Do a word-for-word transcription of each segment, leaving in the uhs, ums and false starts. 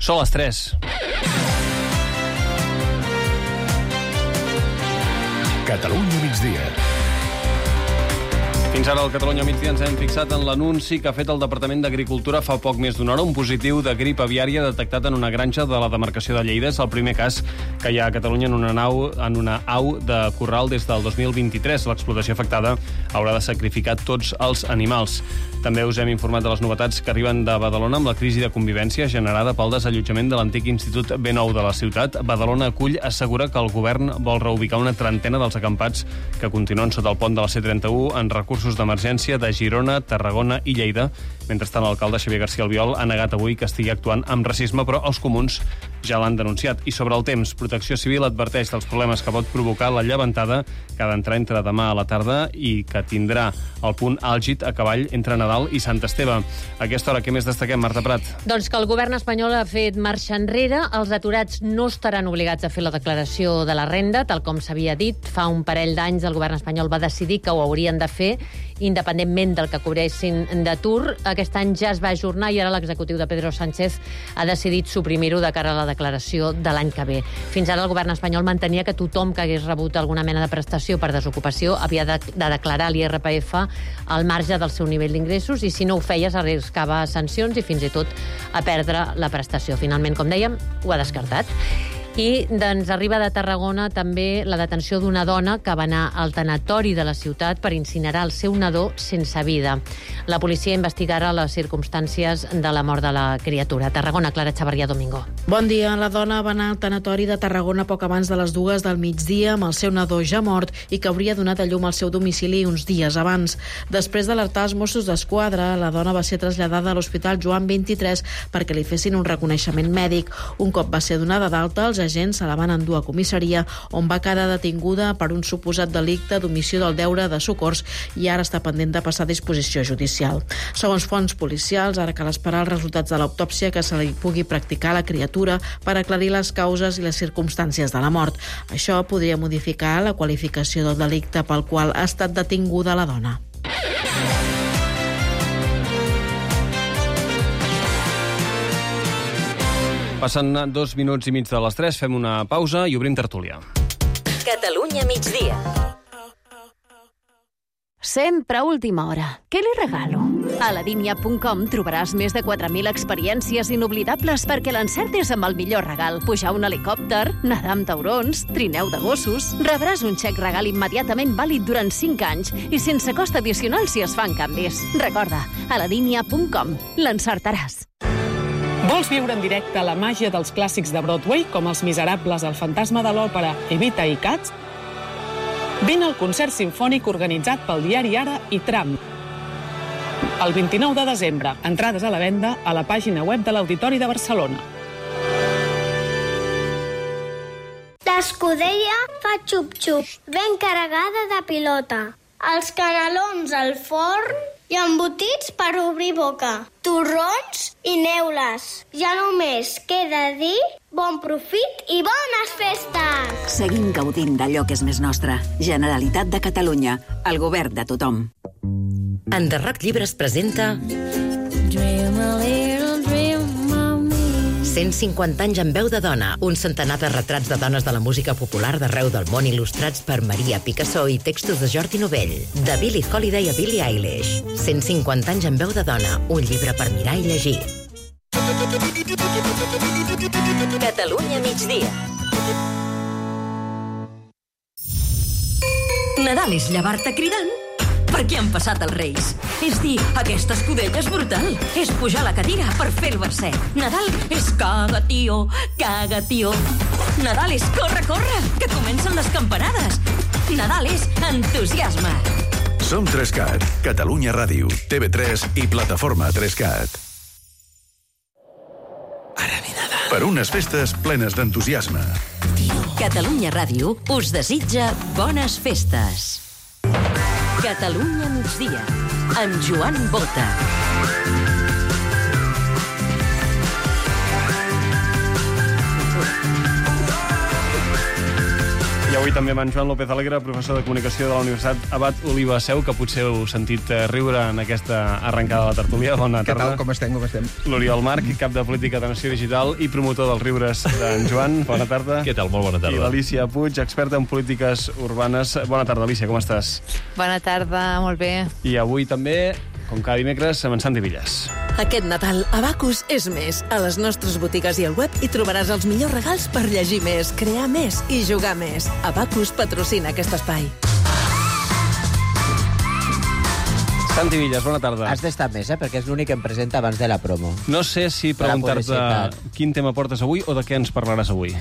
Són les tres. Catalunya migdia. Fins ara al Catalunya migdia ens hem fixat en l'anunci que ha fet el Departament d'Agricultura fa poc més d'una hora, un positiu de grip aviària detectat en una granja de la demarcació de Lleida. És el primer cas que hi ha a Catalunya en una nau, en una au de corral des del dos mil vint-i-tres. L'explotació afectada haurà de sacrificar tots els animals. També us hem informat de les novetats que arriben de Badalona amb la crisi de convivència generada pel desallotjament de l'antic Institut B nou de la ciutat. Badalona Acull assegura que el govern vol reubicar una trentena dels acampats que continuen sota el pont de la C trenta-u en recursos d'emergència de Girona, Tarragona i Lleida. Mentrestant, l'alcalde Xavier García Albiol ha negat avui que estigui actuant amb racisme, però els comuns ja l'han denunciat. I sobre el temps, Protecció Civil adverteix dels problemes que pot provocar la llevantada que ha d'entrar entre demà a la tarda i que tindrà el punt àlgid a cavall entre Nadal i Sant Esteve. A aquesta hora, què més destaquem, Marta Prat? Doncs que el govern espanyol ha fet marxa enrere. Els aturats no estaran obligats a fer la declaració de la renda, tal com s'havia dit. Fa un parell d'anys el govern espanyol va decidir que ho haurien de fer, independentment del que cobressin d'atur. Aquest any ja es va ajornar i ara l'executiu de Pedro Sánchez ha decidit suprimir-ho de cara a la declaració de l'any que ve. Fins ara el govern espanyol mantenia que tothom que hagués rebut alguna mena de prestació per desocupació havia de, de declarar l'I R P F al marge del seu nivell d'ingressos i si no ho feia s'arriscava sancions i fins i tot a perdre la prestació. Finalment, com dèiem, ho ha descartat. I doncs, arriba de Tarragona també la detenció d'una dona que va anar al tanatori de la ciutat per incinerar el seu nadó sense vida. La policia investigarà les circumstàncies de la mort de la criatura. Tarragona, Clara Chavarria Domingo. Bon dia. La dona va anar al tanatori de Tarragona poc abans de les dues del migdia amb el seu nadó ja mort i que hauria donat a llum al seu domicili uns dies abans. Després d'alertar els Mossos d'Esquadra, la dona va ser traslladada a l'Hospital Joan vint-i-tres perquè li fessin un reconeixement mèdic. Un cop va ser donada d'alta, els agents se la van endur a comissaria on va quedar detinguda per un suposat delicte d'omissió del deure de socors i ara està pendent de passar a disposició judicial. Segons fonts policials, ara cal esperar els resultats de l'autòpsia que se li pugui practicar a la criatura per aclarir les causes i les circumstàncies de la mort. Això podria modificar la qualificació del delicte pel qual ha estat detinguda la dona. Passen dos minuts i mig de les tres, fem una pausa i obrim tertúlia. Catalunya migdia. Sempre a última hora. Què li regalo? A la Dinia punt com trobaràs més de quatre mil experiències inoblidables perquè l'encertis amb el millor regal. Pujar un helicòpter, nedar amb taurons, trineu de gossos... Rebràs un xec regal immediatament vàlid durant cinc anys i sense cost addicional si es fan canvis. Recorda, a la Dinia punt com l'encertaràs. Vols viure en directe la màgia dels clàssics de Broadway, com Els Miserables, El fantasma de l'òpera, Evita i Cats? Vine al concert simfònic organitzat pel diari Ara i Tram. El vint-i-nou de desembre, entrades a la venda a la pàgina web de l'Auditori de Barcelona. L'escudella fa xup-xup, ben carregada de pilota. Els canelons al forn i embotits per obrir boca. Torrons i neules. Ja només queda dir bon profit i bones festes! Seguim gaudint d'allò que és més nostre. Generalitat de Catalunya. El govern de tothom. Enderroc Llibres presenta Dream a little dream of me. cent cinquanta anys en veu de dona, un centenar de retrats de dones de la música popular d'arreu del món il·lustrats per Maria Picassó i textos de Jordi Novell. De Billie Holiday a Billie Eilish. cent cinquanta anys en veu de dona, un llibre per mirar i llegir. Catalunya migdia. Nadal és llevar-te cridant perquè han passat els Reis. És dir, aquesta escudella és brutal. És pujar a la cadira per fer el verset. Nadal és caga, tio, caga, tio. Nadal és corre, corre, que comencen les campanades. Nadal és entusiasme. Som tres cat, Catalunya Ràdio, T V tres i plataforma tres cat. Ara ve Nadal. Per unes festes plenes d'entusiasme. Catalunya Ràdio us desitja bones festes. Catalunya migdia, amb Joan Bota. Ja ho Avui també amb en Joan López Alegre, professor de comunicació de la Universitat Abat Oliva Seu, que potser heu sentit riure en aquesta arrencada de la tertúlia. Bona Què tarda. tal? Com estem? Com estem? L'Oriol Marc, cap de política de Nació Digital i promotor dels riures d'en Joan. Bona tarda. Què tal? Molt bona tarda. I l'Alícia Puig, experta en polítiques urbanes. Bona tarda, Alícia, com estàs? Bona tarda, molt bé. I avui també, com cada dimecres, amb en Santi Villas. Aquest Nadal, Abacus és més. A les nostres botigues i al web hi trobaràs els millors regals per llegir més, crear més i jugar més. Abacus patrocina aquest espai. Santi Villas, bona tarda. Has d'estar més, eh? Perquè és l'únic que em presenta abans de la promo. No sé si preguntar-te quin tema portes avui o de què ens parlaràs avui.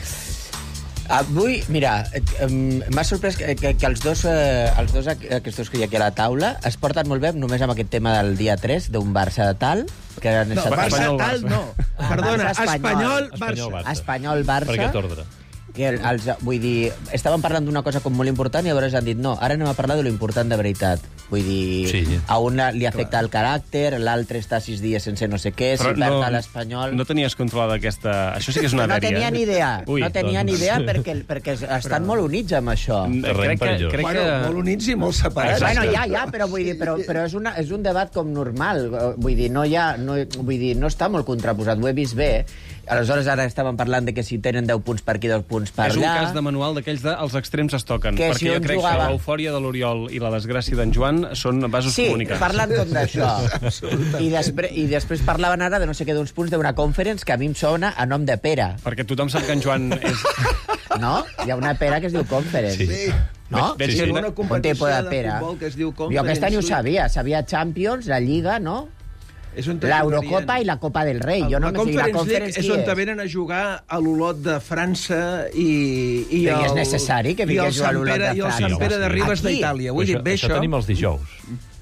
Avui, mira, m'ha sorprès que, que, que els dos, eh, els dos aquests dos que hi ha aquí a la taula es porten molt bé només amb aquest tema del dia tres, d'un Barça tal... Que han no, Barça tal no. Perdona, Espanyol, Barça. Espanyol, Barça. Per aquest ordre. Que els, vull dir, estàvem parlant d'una cosa com molt important i llavors han dit no, ara anem a parlar de lo important de veritat. Vull dir, sí. A un li afecta el caràcter, l'altre està sis dies sense no sé què, si perd a l'Espanyol... No tenies controlada aquesta... Això sí que és una no dèria. No tenia ni idea, Ui, no tenia doncs... ni idea perquè, perquè estan però... molt units amb això. Crec que... Crec bueno, que... molt units i molt separats. Bueno, ja, ja, però vull dir, però, però és, una, és un debat com normal. Vull dir, no hi ha... No, vull dir, no està molt contraposat, ho he vist bé. Aleshores, ara estàvem parlant de que si tenen deu punts per aquí, deu punts per allà... És un cas de manual d'aquells de els extrems es toquen, que perquè si jo crec jugava... que l'eufòria de l'Oriol i la desgràcia d'en Joan són vasos sí, comunicants. Sí, parlant tot d'això. I, despre I després parlaven ara de no sé què, d'uns punts d'una conference que a mi em sona a nom de Pere. Perquè tothom sap que en Joan és... No? Hi ha una Pere que es diu conference. Sí. No? Veig que sí, sí. Una competició de, de futbol que es diu conference. Jo aquest any ho sabia. Sabia Champions, la Lliga, no? L'Eurocopa i la Copa del Rei. Jo no la Conference League és on te venen a jugar a l'Olot de França i... I, I és necessari que vingués a l'Olot de França. I el Sant Pere de Ribes d'Itàlia. Vull dir, bé això... Això tenim els dijous.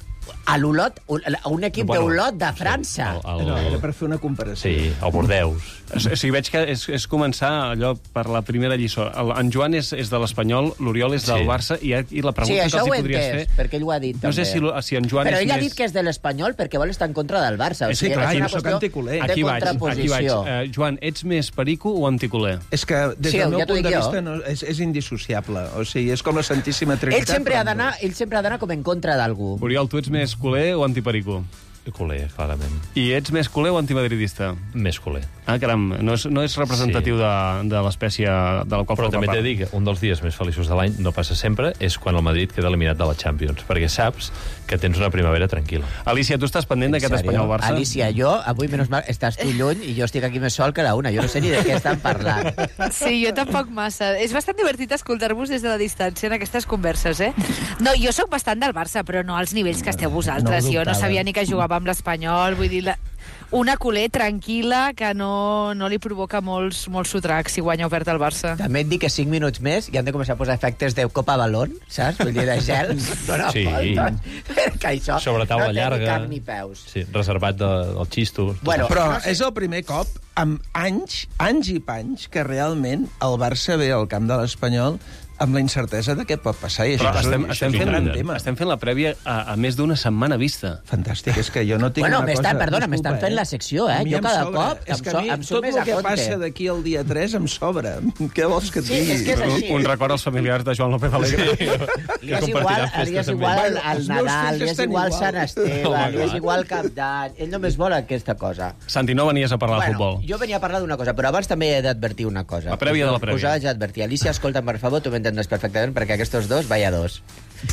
A l'Olot, un equip bueno, d'Olot de França. El, el... No, era per fer una comparació. Sí, el Bordeus. O sigui, veig que és, és començar allò per la primera lliçó. El, en Joan és, és de l'Espanyol, l'Oriol és del sí. Barça, i, i la pregunta sí, que els hi podries entès, fer... perquè ell ho ha dit, no també. sé si, si en Joan Però és ell més... ha dit que és de l'Espanyol perquè vol estar en contra del Barça. O sí, sigui, clar, és jo una soc anticuler. Aquí vaig, aquí vaig. Uh, Joan, ets més perico o anticuler? És que, des sí, del meu ja punt de jo. vista, no, és, és indissociable. O sigui, és com la Santíssima Trinitat. Ell sempre ha d'anar ell sempre ha d'anar com en contra d'algú. Oriol, tu ets més culer o antiperico? Culer, clarament. I ets més culer o antimadridista? Més culer. Ah, caram, no és, no és representatiu sí. de, de l'espècie de la qual Però també t'he de dir que un dels dies més feliços de l'any, no passa sempre, és quan el Madrid queda eliminat de la Champions, perquè saps que tens una primavera tranquil·la. Alicia, tu estàs pendent d'aquest Espanyol-Barça? Alicia, jo, avui, menys mal, estàs tu lluny i jo estic aquí més sol que la una. Jo no sé ni de què estan parlant. Sí, jo tampoc massa. És bastant divertit escoltar-vos des de la distància en aquestes converses, eh? No, jo sóc bastant del Barça, però no als nivells que esteu vosaltres. No jo no sabia ni que jugava amb l'Espanyol, vull dir... La... Una culer tranquil·la que no, no li provoca molts, molts sotracs si guanya o perd el Barça. També et dic que cinc minuts més i han de començar a posar efectes de Copa Balón, saps? Vull dir, de gel. No, sí. Que això sobre taula no llarga. No té ni cap ni peus. Sí, reservat de, del xisto. Bueno, però no sé. És el primer cop amb anys, anys i panys, que realment el Barça ve al camp de l'Espanyol amb la incertesa de què pot passar. I però això estem, és, estem, és fent, tema. estem fent la prèvia a, a més d'una setmana vista. Fantàstic, és que jo no tinc bueno, una cosa... Perdona, m'estan fent la secció, eh? Jo cada sobra. cop és em, que a mi, em tot el que passa d'aquí al dia tres em sobra. Què vols que et sí, digui? És que és així. Un record als familiars de Joan López Alegre. Sí. Li és igual, li és igual al Nadal, li és igual Sant Esteve, li és igual Cap d'Any. Ell només vol aquesta cosa. Santi, no venies a parlar bueno, de futbol. Jo venia a parlar d'una cosa, però abans també he d'advertir una cosa. La prèvia de la prèvia. Us haig d'advertir. Alicia, escolta'm, per favor, tu m'entendràs perfectament, perquè aquests dos, vaya dos.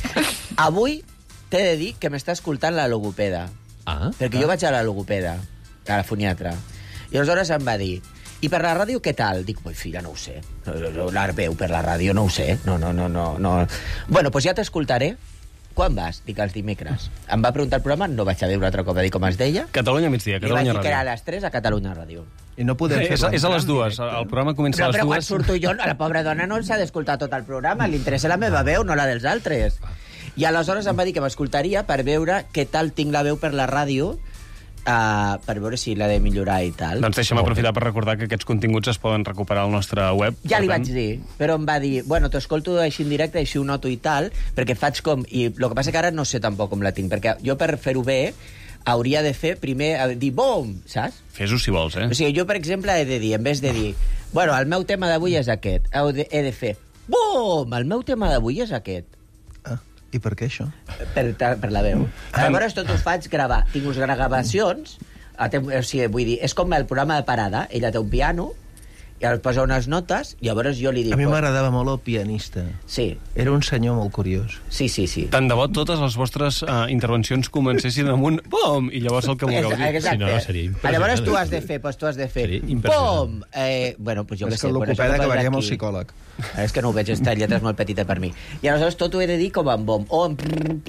Avui t'he de dir que m'està escoltant la logopeda. Ah? Perquè ah. jo vaig a la logopeda, a la foniatra. I aleshores em va dir, i per la ràdio què tal? Dic, oi, filla, no ho sé. La veu per la ràdio, no ho sé. No, no, no, no. no. Bueno, doncs ja t'escoltaré. Quan vas? Dic, els dimecres. Em va preguntar el programa, no vaig a veure altre cop a dir com es deia. Catalunya migdia, Catalunya Ràdio. I vaig dir que era a les tres a Catalunya Ràdio. I no podem fer... És, és a les dues, el programa comença però, a les però dues. Però quan surto jo, la pobra dona no s'ha d'escoltar tot el programa, li interessa la meva veu, no la dels altres. I aleshores em va dir que m'escoltaria per veure què tal tinc la veu per la ràdio, Uh, per veure si l'ha de millorar i tal. Doncs deixa'm aprofitar per recordar que aquests continguts es poden recuperar al nostre web. Ja li vaig dir, però em va dir, bueno, t'escolto així en directe, així ho noto i tal, perquè faig com... I el que passa que ara no sé tampoc com la tinc, perquè jo per fer-ho bé hauria de fer primer, dir bom, saps? Fes-ho si vols, eh? O sigui, jo, per exemple, he de dir, en vez de dir, bueno, el meu tema d'avui és aquest, he de, he de fer Bum! El meu tema d'avui és aquest. Ah, i per què això? Per, per la veu. Llavors tot ho faig gravar. Tinc uns gravacions, o sigui, vull dir, és com el programa de parada. Ella té un piano, i el posa unes notes, i llavors jo li dic... A mi m'agradava molt el pianista. Sí. Era un senyor molt curiós. Sí, sí, sí. Tant de bo totes les vostres uh, intervencions comencessin amb un bom, i llavors el que vulgueu dir. Exacte. Si no, no seria impressionant. Llavors tu has de fer, pues tu has de fer... Bom! Eh, bueno, pues jo és què sé... que el logopeda acabaria amb el psicòleg. És que no ho veig, esta lletra és molt petita per mi. I aleshores tot ho he de dir com en bom. O en...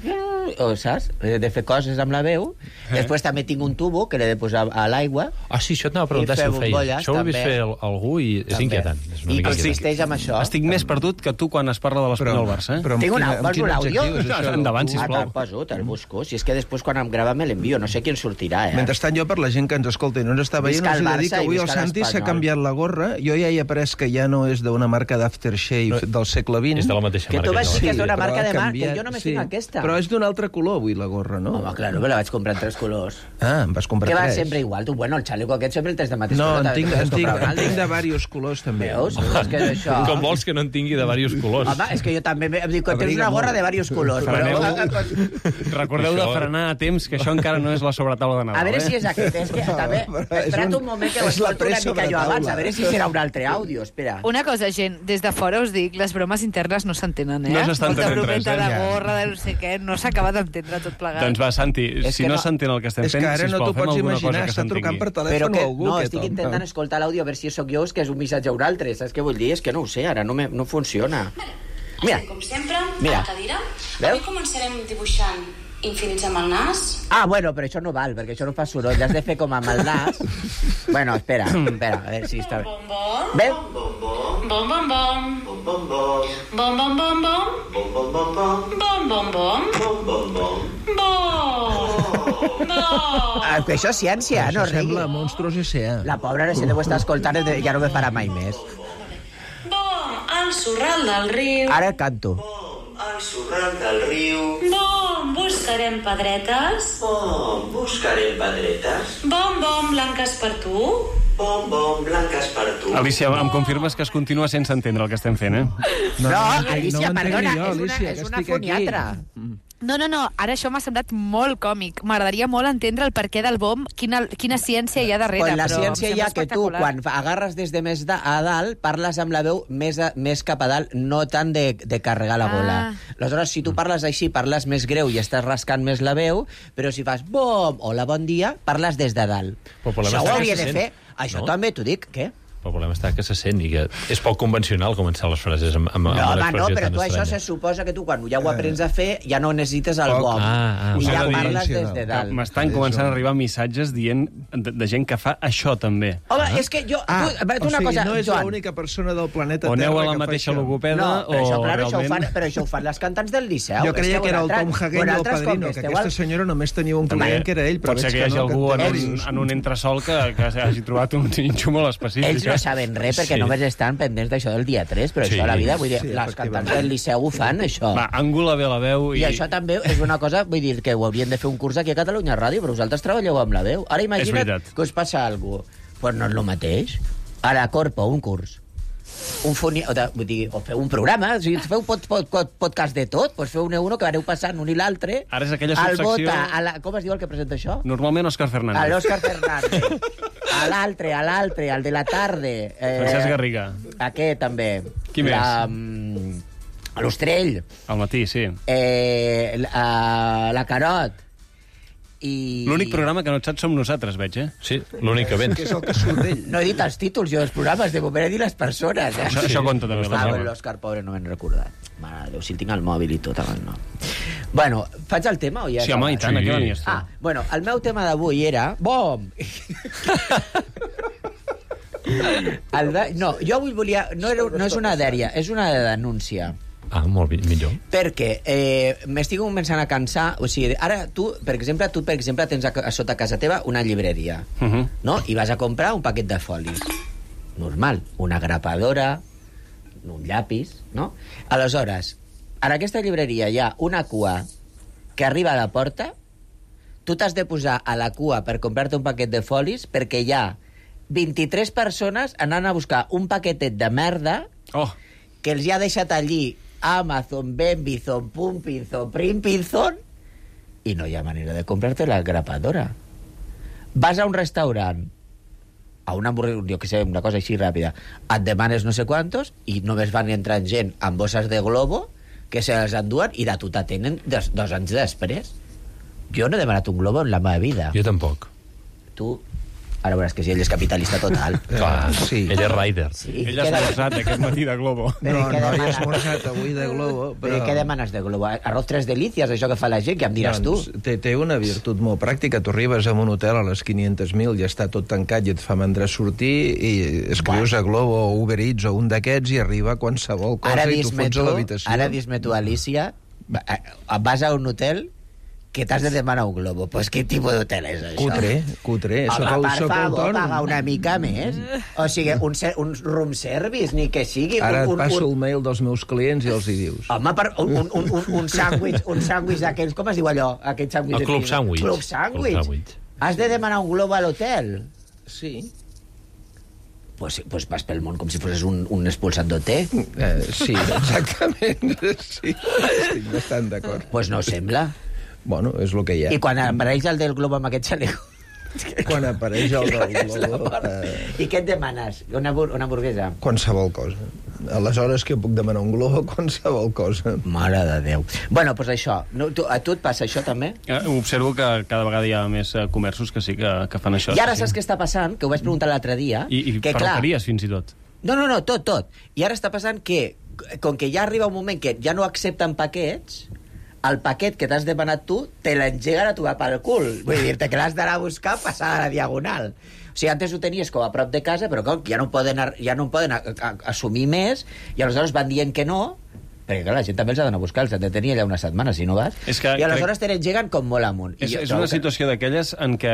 O, saps? He de fer coses amb la veu. Eh? Després també tinc un tubo que l'he de posar a l'aigua. Ah, sí, això t'anava a preguntar si ho feia. Això ho he vist fer algú i és també inquietant. És I consisteix en això. Estic més perdut que tu quan es parla de l'Espanyol Barça. Eh? Però tinc una, vols un àudio? Endavant, sisplau. Ah, te'l poso, te'l busco. Si és que després quan em grava me l'envio. No sé qui en sortirà, eh? Mentrestant jo, per la gent que ens escolta i no ens està veient, us he de dir que avui el Santi s'ha canviat la gorra. Jo ja he après que ja no és d'una marca d'aftershave del segle vint. És de la mateixa marca. Que tu vas dir que és d'una marca de marca, que jo només tinc aquesta. Però és d'un altre color avui la gorra, no? Home, claro, me la vaig comprar en tres colors. Ah, em vas comprar tres. Que va tres. sempre igual. Tu, bueno, el xaleco aquest sempre el tens de mateix no, color. No, en tinc, en tinc, en tinc de diversos colors, també. Veus? És que és això... Com vols que no en tingui de diversos colors? Home, és que jo també em dic que tens una gorra de diversos colors. Però... Recordeu de frenar a temps, que això encara no és la sobretaula de Nadal. A veure si és aquest. És que també... Espera't un moment que ho escolto una mica jo abans. A veure si serà un altre àudio. Espera. Una cosa, gent, des de fora us dic, les bromes internes no s'entenen, eh? No s'estan entenent res, eh? De gorra, de no sé què, no s'acaba d'entendre tot plegat. Doncs va, Santi, si no s'entén el que estem fent, sisplau, fem alguna cosa que s'entengui. És que ara no t'ho pots imaginar, està trucant per telèfon a algú. No, estic intentant escoltar l'àudio a veure si sóc jo, és que és un missatge a un altre. Saps què vull dir? És que no ho sé, ara no, me, no funciona. Mira, com sempre, mira. a la cadira. Avui començarem dibuixant infinits amb el nas. Ah, bueno, però això no val, perquè això no fa soroll. Has de fer com amb el nas. Bueno, espera, espera, a veure si està bé. Bé? Bom, bom, bom. Bom, bom, bom. Bom, bom, bom, bom. Bom, bom, bom, bom. Bom, bom, bom. Bom, bom, bom. Bom, bom. Ah, que això és ciència, no rigui. Sembla monstruos S A. La pobra ara si deu estar escoltant i ja no me farà mai més. Bom, al sorral del riu. Ara canto. Al sorral del riu. Bom, buscarem pedretes. Bom, buscarem pedretes. Bom, bom, blanques per tu. Bom, bom, blanques per tu. Alicia, em confirmes que es continua sense entendre el que estem fent, eh? No, no Alicia, no perdona, jo, és una, és una foniatra. No, no, no, ara això m'ha semblat molt còmic. M'agradaria molt entendre el perquè del bom, quina, quina ciència hi ha darrere. Pues la però ciència hi ha que tu, quan agarres des de més a dalt, parles amb la veu més, a, més cap a dalt, no tant de, de carregar la bola. Ah. Aleshores, si tu parles així, parles més greu i estàs rascant més la veu, però si fas bom, hola, bon dia, parles des de dalt. Això ho hauria de fer. Això no? També t'ho dic, què? El problema està que se sent i que és poc convencional començar les frases amb, amb, no, amb una expressió no, però tan tu estranya. Això se suposa que tu quan ja ho aprens a fer ja no necessites el bom. Ah, ah, I ja dir, parles des de dalt. M'estan començant a arribar missatges dient de, de gent que fa això també. Home, ah. és que jo... Ah, tu, tu o una sigui, cosa, no és Joan. l'única persona del planeta o Terra aneu a la que mateixa fa logopeda no, però o això, clar, realment... això, ho fan, però això ho fan les cantants del Liceu. Jo creia que, que era el Tom Hagen i el Padrino, Padrino, que aquesta senyora només tenia un client que era ell, però pot ser veig que hi hagi no, algú en que un, en un entresol que, que hagi trobat un nínxol molt específic. Ells no saben res perquè Sí. només estan pendents d'això del dia tres, però Sí. això a la vida, vull dir, Sí, les cantants del Liceu ho fan, això. Va, angula bé la veu i... I això també és una cosa, vull dir, que ho haurien de fer un curs aquí a Catalunya Ràdio, però vosaltres treballeu amb la veu. Ara imagina't que us passa alguna cosa. Pues no és el mateix. Ara, Corpo, un curs. Un foni... o, de, vull dir, o feu un programa, o sigui, feu pod, pod, pod, podcast de tot, doncs feu uno que aneu passant un i l'altre. Ara és aquella al subsecció... Bota, a la... Com es diu el que presenta això? Normalment Òscar Fernández. A l'Òscar Fernández. A l'altre, a l'altre, al de la tarda. Eh, Francesc Garriga. Aquest, també. Qui més? La, um, a l'Ostrell. Al matí, sí. Eh, la, la Carot. I... L'únic programa que no et saps som nosaltres, veig, eh? Sí, l'únic que vens. Que és el que surt d'ell. No he dit els títols, jo, dels programes, de moment he dit les persones. Eh? Això, sí. això compta també. Ah, l'Òscar, pobre, no m'he recordat. Mare de Déu, si el tinc al mòbil i tot, abans no. Bueno, faig el tema o ja... Sí, home, i tant, Sí. a què venies tu? Ah, bueno, el meu tema d'avui era... Bom! el de... No, jo avui volia... No, era, no és una dèria, és una denúncia. Ah, molt millor. Perquè eh, m'estic començant a cansar... O sigui, ara tu, per exemple, tu, per exemple, tens a, a sota casa teva una llibreria, Uh -huh. no? I vas a comprar un paquet de folis. Normal. Una grapadora, un llapis, no? Aleshores, en aquesta llibreria hi ha una cua que arriba a la porta, tu t'has de posar a la cua per comprar-te un paquet de folis perquè hi ha vint-i-tres persones anant a buscar un paquetet de merda Oh. que els hi ha deixat allí Amazon, Benbizon, Pumpinzon, Primpinzon, i no hi ha manera de comprar-te la grapadora. Vas a un restaurant, a una hamburguesa, jo que sé, una cosa així ràpida, et demanes no sé quantos, i només van entrant gent amb bosses de globo, que se les enduen, i de tu t'atenen dos, dos anys després. Jo no he demanat un globo en la meva vida. Jo tampoc. Tu... Ara veuràs que sí, ell és capitalista total. Clar, sí. Ell és rider. Sí. Ell ha esmorzat aquest matí de Globo. No, no he esmorzat avui de Globo. Però... Però què demanes de Globo? Arroz tres delicias, això que fa la gent, que em diràs doncs, tu. Té, té una virtut molt pràctica. Tu arribes a un hotel a les quinientos mil i està tot tancat i et fa mandra sortir i escrius a Globo o Uber Eats o un d'aquests i arriba qualsevol cosa i tu fots a l'habitació. Ara dis-me tu, Alicia, vas a un hotel que t'has de demanar un globo. Pues quin tipus d'hotel és això? Cutre, cutre. Home, per favor, pagar una mica més. O sigui, un, un room service, ni que sigui... Ara un, et passo un, el mail dels meus clients i els hi dius. Home, per, un, un, un, un sàndwich, un sàndwich d'aquells... Com es diu allò? Aquest sàndwich el club sàndwich. Club sàndwich. Has de demanar un globo a l'hotel? Sí. Pues, pues vas pel món com si fossis un, un expulsat d'O T. Eh, sí, exactament. Sí, estic bastant d'acord. Pues no sembla. Bueno, és el que hi ha. I quan apareix el del globo amb aquest xaleco? Quan apareix el del globo... Eh... I què et demanes? Una, una hamburguesa? Qualsevol cosa. Aleshores que puc demanar un globo, qualsevol cosa. Mare de Déu. Bueno, doncs pues això. No, tu, a tu et passa això també? Eh, observo que cada vegada hi ha més eh, comerços que sí que, que fan això. I ara sí. saps què està passant? Que ho vaig preguntar l'altre dia. I, i que, perruqueries, fins i tot. No, no, no, tot, tot. I ara està passant que, com que ja arriba un moment que ja no accepten paquets, el paquet que t'has demanat tu te l'engeguen a tu pel cul. Vull dir-te que l'has d'anar a buscar passada a la diagonal. O sigui, antes ho tenies com a prop de casa, però com, ja no poden, ja no poden a, a, assumir més, i aleshores van dient que no, perquè clar, la gent també els ha d'anar a buscar, els han de tenir allà una setmana, si no vas. És que, I aleshores crec... te l'engeguen com molt amunt. És, I és una situació d'aquelles en què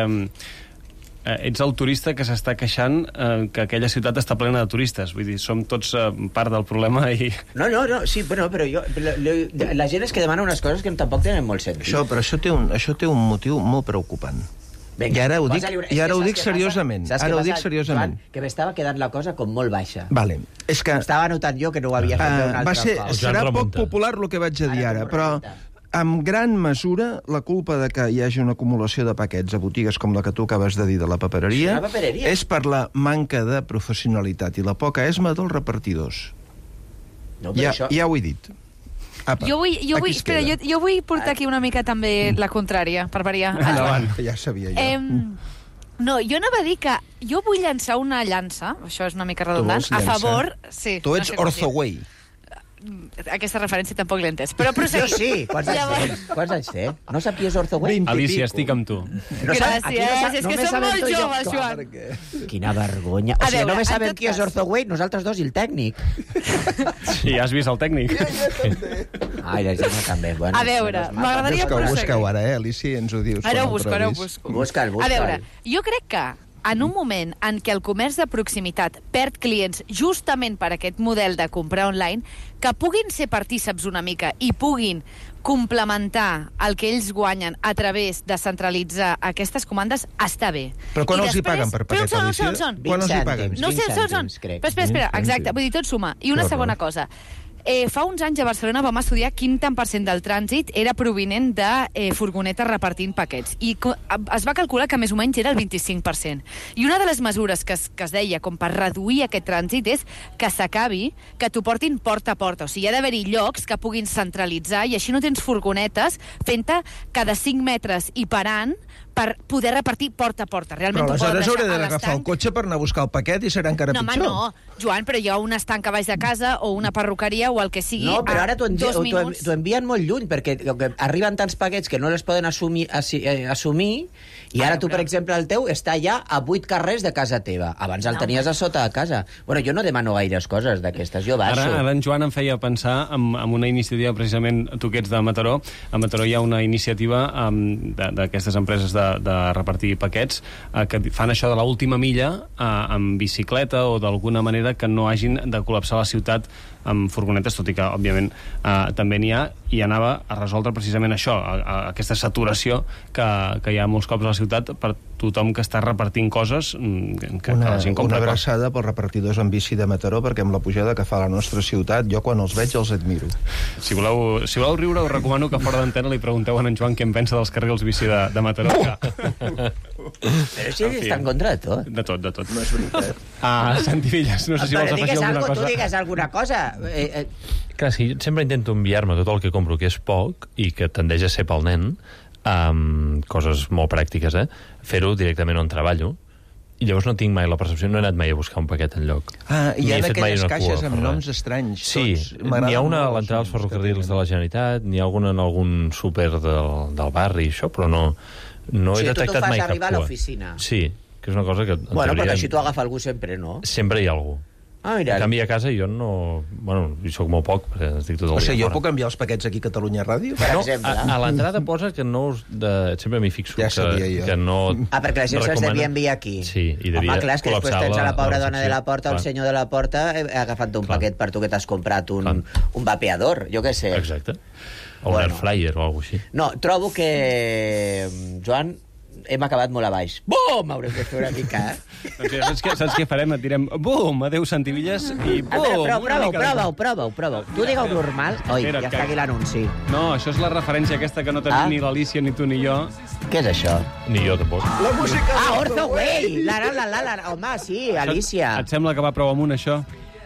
eh, ets el turista que s'està queixant eh, que aquella ciutat està plena de turistes. Vull dir, som tots eh, part del problema i... No, no, no, sí, bueno, però jo... La, la gent és que demana unes coses que tampoc tenen molt sentit. Això, però això té un, això té un motiu molt preocupant. Venga, I ara ho dic, lliure... i ara ho que dic seriosament. Passa? Ara ho passa, dic seriosament. Joan, que m'estava quedant la cosa com molt baixa. Vale. És que... Estava notant jo que no ho havia fet uh, un altre va ser, cop. serà poc popular el que vaig a dir ara, ara però en gran mesura la culpa de que hi hagi una acumulació de paquets a botigues com la que tu acabes de dir de la papereria, la papereria. és per la manca de professionalitat i la poca esma dels repartidors. No, ja, això... ja ho he dit. Apa, jo vull, jo vull, espera, jo, jo vull portar aquí una mica també la contrària, per variar. Endavant. Ja sabia jo. Eh, no, jo anava a dir que jo vull llançar una llança, això és una mica redundant, a favor... Sí, tu ets no sé Orzoway. Aquesta referència tampoc l'he entès. Però prosseguim. Jo sí, quants anys tens? Quants anys té? No sap qui és Orzoway? Alicia, estic amb tu. No Gràcies, no és que som molt joves, Joan. Quina vergonya. O sigui, veure, només sabem qui és Orzoway, nosaltres dos i el tècnic. Sí, has vist el tècnic. Ai, la gent també. Bueno, a veure, m'agradaria proseguir. Busca-ho ara, eh, Alicia, ens ho dius. Ara ho busco, ara ho busco. Busca'l, busca'l. A veure, jo crec que en un moment en què el comerç de proximitat perd clients justament per aquest model de comprar online, que puguin ser partíceps una mica i puguin complementar el que ells guanyen a través de centralitzar aquestes comandes, està bé. Però quan I els després... hi paguen per paquet, però Alicia? Però on són, Quan els hi paguen? No sé, on són. Però espera, espera, exacte, vull dir, tot suma. I una segona cosa. Eh, fa uns anys a Barcelona vam estudiar quin tant per cent del trànsit era provinent de eh, furgonetes repartint paquets. I es va calcular que més o menys era el vint-i-cinc per cent. I una de les mesures que es, que es deia com per reduir aquest trànsit és que s'acabi, que t'ho portin porta a porta. O sigui, hi ha d'haver-hi llocs que puguin centralitzar i així no tens furgonetes fent-te cada cinc metres i parant per poder repartir porta a porta. Realment però aleshores hauré d'agafar el cotxe per anar a buscar el paquet i serà encara no, pitjor. No, home, no. Joan, però hi ha un estanc a baix de casa o una perruqueria o el que sigui no, però ara t'ho minuts... envien molt lluny, perquè arriben tants paquets que no les poden assumir, assumir i ara tu, per exemple, el teu està ja a vuit carrers de casa teva. Abans el tenies a sota de casa. Bueno, jo no demano gaires coses d'aquestes, jo baixo. Ara, ara en Joan em feia pensar en, en una iniciativa, precisament, tu que ets de Mataró, a Mataró hi ha una iniciativa um, d'aquestes empreses de de repartir paquets, eh, que fan això de l'última milla eh, amb bicicleta o d'alguna manera que no hagin de col·lapsar la ciutat amb furgonetes, tot i que, òbviament, eh, també n'hi ha, i anava a resoldre precisament això, a, a aquesta saturació que, que hi ha molts cops a la ciutat per tothom que està repartint coses que, que una, la gent compra. Una abraçada pels repartidors en bici de Mataró, perquè amb la pujada que fa la nostra ciutat, jo quan els veig els admiro. Si voleu, si voleu riure, us recomano que fora d'antena li pregunteu a en Joan què en pensa dels carrils bici de, de Mataró. Però si ell està en contra de tot. De tot, de tot. No és veritat. Ah, Santi Villas, no sé si vols afegir alguna algo, cosa. Tu digues alguna cosa. Eh, eh. Clar, sí, sempre intento enviar-me tot el que compro que és poc i que tendeix a ser pel nen, amb coses molt pràctiques, eh? Fer-ho directament on treballo. I llavors no tinc mai la percepció, no he anat mai a buscar un paquet enlloc. Ah, i hi ha aquelles caixes cua, amb noms estranys. Sí, n'hi ha una a l'entrada dels ferrocarrils de la Generalitat, n'hi ha alguna en algun súper del, del barri, això, però no, no he sí, detectat mai cap cua. Sí, tu t'ho fas arribar a l'oficina. Sí, que és una cosa que... Bueno, teoria, perquè així t'ho agafa algú sempre, no? Sempre hi ha algú. Ah, mira. En canvi, a casa jo no... Bueno, hi soc molt poc, perquè estic tot el dia. O sigui, jo fora. puc enviar els paquets aquí a Catalunya Ràdio? Per no, exemple. A, a l'entrada posa que no us... De... Sempre m'hi fixo. Ja sabia jo. Que no ah, perquè la gent se'ls devia enviar aquí. Sí, i devia Home, clar, és que després tens a la pobra dona de la porta, clar. el senyor de la porta, ha agafat un clar. paquet per tu que t'has comprat un, un vapeador, jo què sé. Exacte. O bueno. un air fryer o alguna cosa així. No, trobo que, Joan, hem acabat molt a baix. Bum! Haurem de fer una mica, eh? Doncs ja, saps, què, saps què farem? Et direm bum, adeu Santivilles, i bum! Però prova-ho, prova-ho, prova-ho, prova-ho. Tu digueu normal. Oi, ja està aquí l'anunci. No, això és la referència aquesta que no tenim ah? ni l'Alicia, ni tu, ni jo. Què és això? Ni jo, tampoc. La música... Ah, Orzo Way! La, la, la, la, la. Home, sí, Alicia. Et sembla que va prou amunt, això?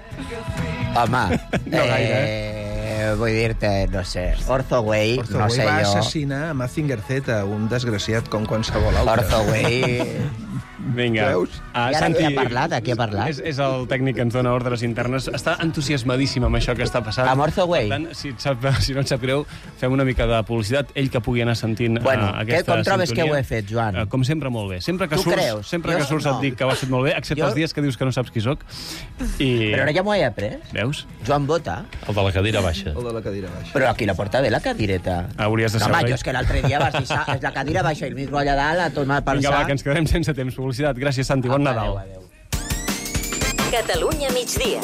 Home, no gaire, eh? Vull dir-te, no sé, Orzo Way, Orzo no Way sé va jo... assassinar a Mazinger Z, un desgraciat com qualsevol altre. Orzo Way... Vinga. Veus? Uh, I ara Santi, qui ha parlat? A qui ha parlat? És, és el tècnic que ens dona ordres internes. Està entusiasmadíssim amb això que està passant. Amb Orzo Way? Per tant, si, sap, si no et sap greu, fem una mica de publicitat. Ell que pugui anar sentint bueno, uh, aquesta com trobes sintonia. que ho he fet, Joan? Uh, com sempre, molt bé. Sempre que tu surts, creus? sempre jo que surts no. et dic que ho has fet molt bé, excepte jo... els dies que dius que no saps qui sóc. I... Però ara ja m'ho he après. Veus? Joan Bota. El de la cadira baixa. El de la cadira baixa. Però aquí la porta bé, la cadireta. Hauries de no, saber. Home, jo és que l'altre dia vas dir la cadira baixa i el micro allà dalt a tomar per Vinga, va, que ens quedem sense temps. Publicitat. Gràcies, Santi. Bon Nadal. Adéu, adéu. Catalunya migdia.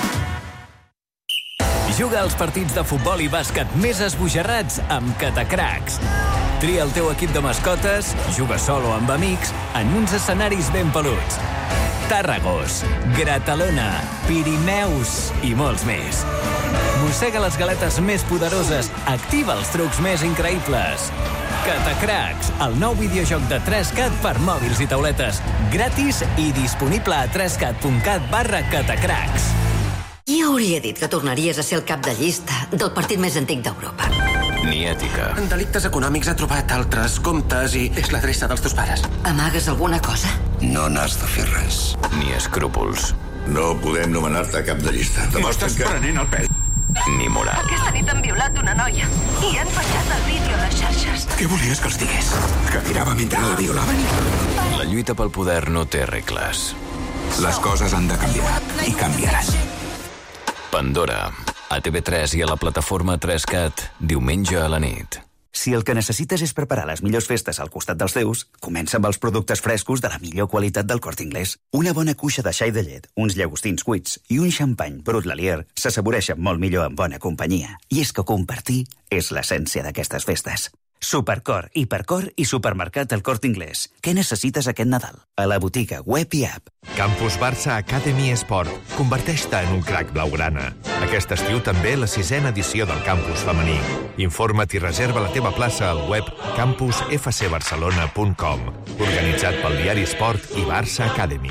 Juga als partits de futbol i bàsquet més esbojarrats amb Catacracs. Tria el teu equip de mascotes, juga sol o amb amics, en uns escenaris ben peluts. Tarragós, Gratalona, Pirineus i molts més. Mossega les galetes més poderoses, activa els trucs més increïbles. Catacracs, el nou videojoc de tres cat per mòbils i tauletes, gratis i disponible a tres cat punt cat barra catacracs. Qui hauria dit que tornaries a ser el cap de llista del partit més antic d'Europa? Ni ètica. En delictes econòmics ha trobat altres comptes i és l'adreça dels teus pares. Amagues alguna cosa? No n'has de fer res. Ni escrúpols. No podem nomenar-te cap de llista. Demostren que... prenent el pèl. Ni moral. Aquesta nit han violat una noia i han penjat el vídeo a les xarxes. Què volies que els digués? Que tirava mentre la violaven? La lluita pel poder no té regles. Les coses han de canviar i canviaran. Pandora, a T V tres i a la plataforma tres cat, diumenge a la nit. Si el que necessites és preparar les millors festes al costat dels teus, comença amb els productes frescos de la millor qualitat del Corte Inglés. Una bona cuixa de xai de llet, uns llagostins cuits i un xampany Brut Lalier s'assaboreixen molt millor en bona companyia. I és que compartir és l'essència d'aquestes festes. Supercor, Hipercor i Supermercat El Corte Inglés. Què necessites aquest Nadal? A la botiga web i app. Campus Barça Academy Esport. Converteix-te en un crac blaugrana. Aquest estiu també la sisena edició del campus femení. Informa't i reserva la teva plaça al web campus f c barcelona punt com. Organitzat pel diari Esport i Barça Academy.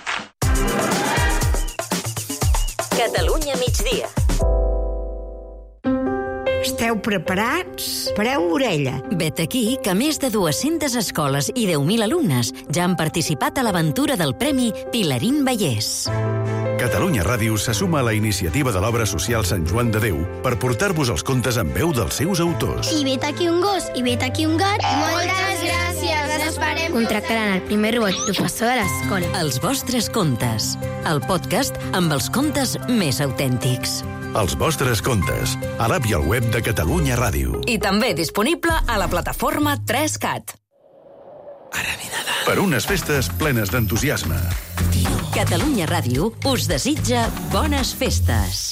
Catalunya migdia. Esteu preparats? Pareu orella. Vet aquí que més de dues-centes escoles i deu mil alumnes ja han participat a l'aventura del Premi Pilarín Vallès. Catalunya Ràdio se suma a la iniciativa de l'obra social Sant Joan de Déu per portar-vos els contes en veu dels seus autors. I vet aquí un gos, i vet aquí un gat. Moltes gràcies, esperem. Contractaran el primer robot professor de l'escola. Els vostres contes. El podcast amb els contes més autèntics. Els vostres contes, a l'app i al web de Catalunya Ràdio. I també disponible a la plataforma tres cat. Per unes festes plenes d'entusiasme. Catalunya Ràdio us desitja bones festes.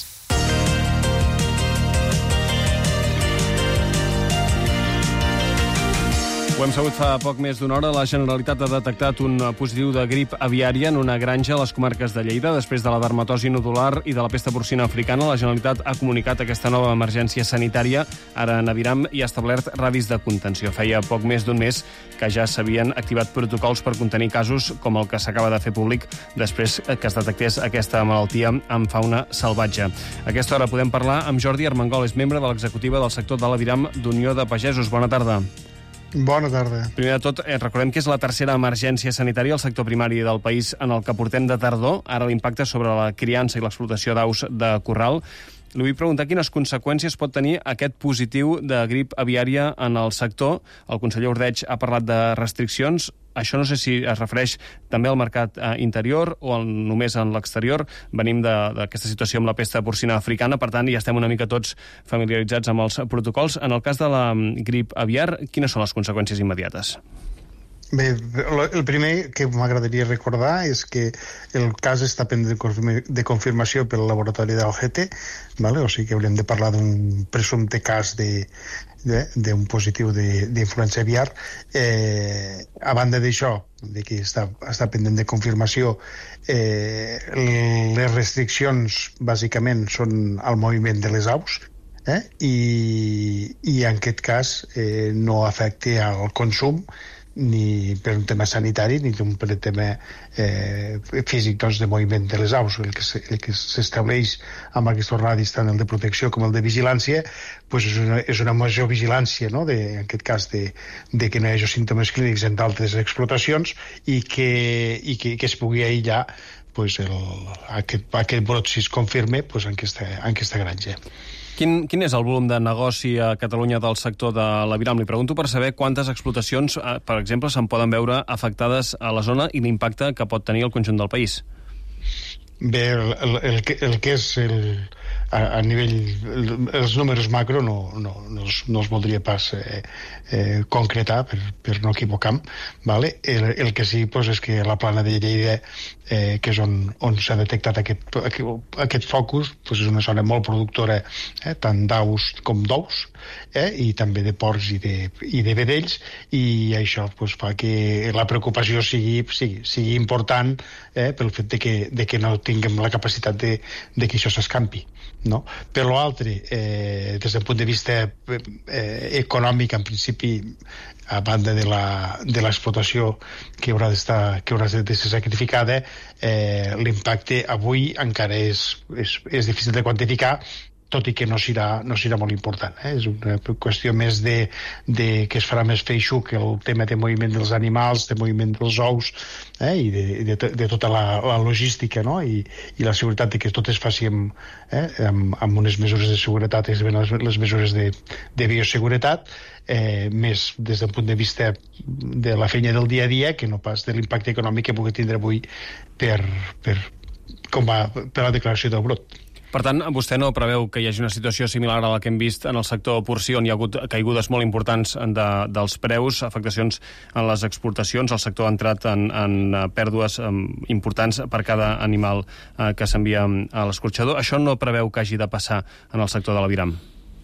Ho hem sabut fa poc més d'una hora. La Generalitat ha detectat un positiu de grip aviària en una granja a les comarques de Lleida. Després de la dermatosi nodular i de la pesta porcina africana, la Generalitat ha comunicat aquesta nova emergència sanitària. Ara Naviram hi ha establert radis de contenció. Feia poc més d'un mes que ja s'havien activat protocols per contenir casos com el que s'acaba de fer públic després que es detectés aquesta malaltia en fauna salvatge. A aquesta hora podem parlar amb Jordi Armengol, és membre de l'executiva del sector de l'Aviram d'Unió de Pagesos. Bona tarda. Bona tarda. Primer de tot, eh, recordem que és la tercera emergència sanitària al sector primari del país en el que portem de tardor. Ara l'impacte sobre la criança i l'explotació d'aus de corral. Li vull preguntar quines conseqüències pot tenir aquest positiu de grip aviària en el sector. El conseller Ordeig ha parlat de restriccions. Això no sé si es refereix també al mercat eh, interior o al, només en l'exterior. Venim d'aquesta situació amb la pesta porcina africana, per tant, ja estem una mica tots familiaritzats amb els protocols. En el cas de la grip aviar, quines són les conseqüències immediates? Bé, el primer que m'agradaria recordar és que el cas està pendent de confirmació pel laboratori de l'O G T, vale? O sigui que hauríem de parlar d'un presumpte cas de d'un positiu d'influença aviar. Eh, a banda d'això, de que està, està pendent de confirmació, eh, les restriccions bàsicament són al moviment de les aus, eh? I, i en aquest cas eh, no afecta al consum ni per un tema sanitari ni per un tema eh, físic, doncs, de moviment de les aus. El que s'estableix amb aquests radis, tant el de protecció com el de vigilància, pues és, una, és una major vigilància, no? de, en aquest cas de, de que no hi hagi símptomes clínics en d'altres explotacions i que, i que, que es pugui aïllar pues, el, aquest, aquest brot, si es confirme, pues, en, aquesta, en aquesta granja. Quin, quin és el volum de negoci a Catalunya del sector de l'Aviram? Li pregunto per saber quantes explotacions, per exemple, se'n poden veure afectades a la zona i l'impacte que pot tenir el conjunt del país. Bé, el, el, el, que, el que és el, a, a nivell... El, els números macro no, no, no, els, no els voldria pas eh, eh, concretar per, per no equivocar-me, vale? el, el que sí pues, és que la plana de Lleida, eh, que és on, on s'ha detectat aquest, aquest, aquest focus, pues, és una zona molt productora, eh, tant d'aus com d'ous, eh, i també de porcs i de, i de vedells, i això pues, fa que la preocupació sigui, sigui, sigui important eh, pel fet de que, de que no tinguem la capacitat de, de que això s'escampi. No? Per l'altre, eh, des del punt de vista eh, econòmic, en principi, a banda de l'explotació que haurà d'estar, que haurà de ser sacrificada, eh, l'impacte avui encara és, és, és difícil de quantificar, tot i que no serà, no serà molt important. Eh? És una qüestió més de, de que es farà més feixuc el tema de moviment dels animals, de moviment dels ous, eh? i de, de, de tota la, la logística, no? I, i la seguretat de que tot es faci amb, eh? amb, amb unes mesures de seguretat, les, les mesures de, de bioseguretat, eh, més des del punt de vista de la feina del dia a dia que no pas de l'impacte econòmic que pugui tindre avui per, per, com a, per la declaració del brot. Per tant, vostè no preveu que hi hagi una situació similar a la que hem vist en el sector porcí, on hi ha hagut caigudes molt importants de, dels preus, afectacions en les exportacions, el sector ha entrat en, en pèrdues importants per cada animal eh, que s'envia a l'escorxador. Això no preveu que hagi de passar en el sector de l'Aviram?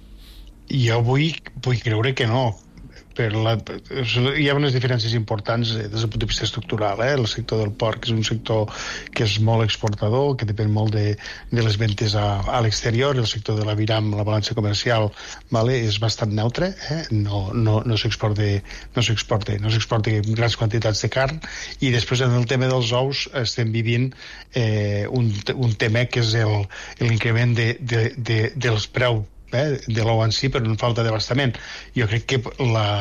Jo vull, vull creure que no. Per la, hi ha unes diferències importants des del punt de vista estructural. Eh? El sector del porc és un sector que és molt exportador, que depèn molt de, de les ventes a, a l'exterior. El sector de l'Aviram, la balança comercial, vale, és bastant neutre. Eh? No, no, no s'exporta no s'exporta no s'exporta grans quantitats de carn. I després, en el tema dels ous, estem vivint eh, un, un tema que és l'increment de, de, de, dels preus Eh, de l'ou en si, per una falta d'abastament. Jo crec que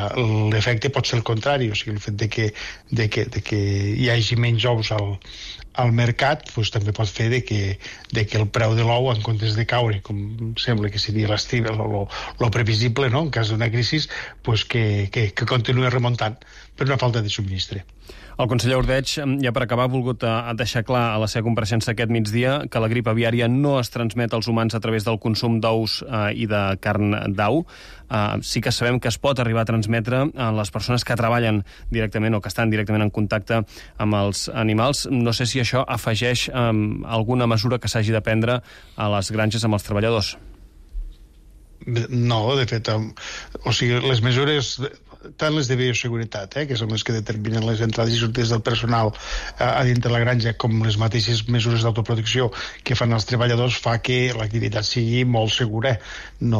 l'efecte pot ser el contrari, o sigui, el fet de que, de que, de que hi hagi menys ous al, al mercat, doncs, també pot fer de que, de que el preu de l'ou, en comptes de caure, com sembla que seria l'estiu, lo previsible, no?, en cas d'una crisi, doncs que, que, que continuï remuntant per una falta de subministre. El conseller Ordeig, ja per acabar, ha volgut deixar clar a la seva compareixença aquest migdia que la grip aviària no es transmet als humans a través del consum d'ous eh, i de carn d'au. Eh, sí que sabem que es pot arribar a transmetre a les persones que treballen directament o que estan directament en contacte amb els animals. No sé si això afegeix eh, alguna mesura que s'hagi de prendre a les granges amb els treballadors. No, de fet, o sigui, les mesures, tant les de bioseguretat, eh, que són les que determinen les entrades i sortides del personal a, a dintre la granja, com les mateixes mesures d'autoprotecció que fan els treballadors, fa que l'activitat sigui molt segura. No,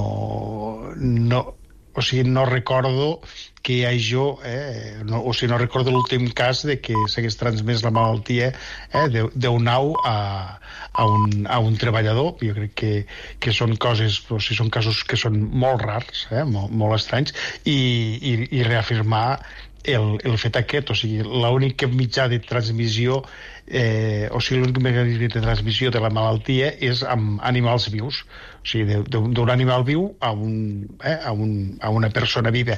no, o sigui, no recordo que hi hagi, eh, no, o sigui, no recordo l'últim cas de que s'hagués transmès la malaltia eh, d'un au a, a, un, a un treballador. Jo crec que, que són coses, o sigui, són casos que són molt rars, eh, molt, molt estranys, i, i, i reafirmar el, el fet aquest, o sigui, l'únic mitjà de transmissió, eh, o sigui, l'únic mecanisme de transmissió de la malaltia és amb animals vius. O sigui, d'un animal viu a, un, eh, a, un, a una persona viva,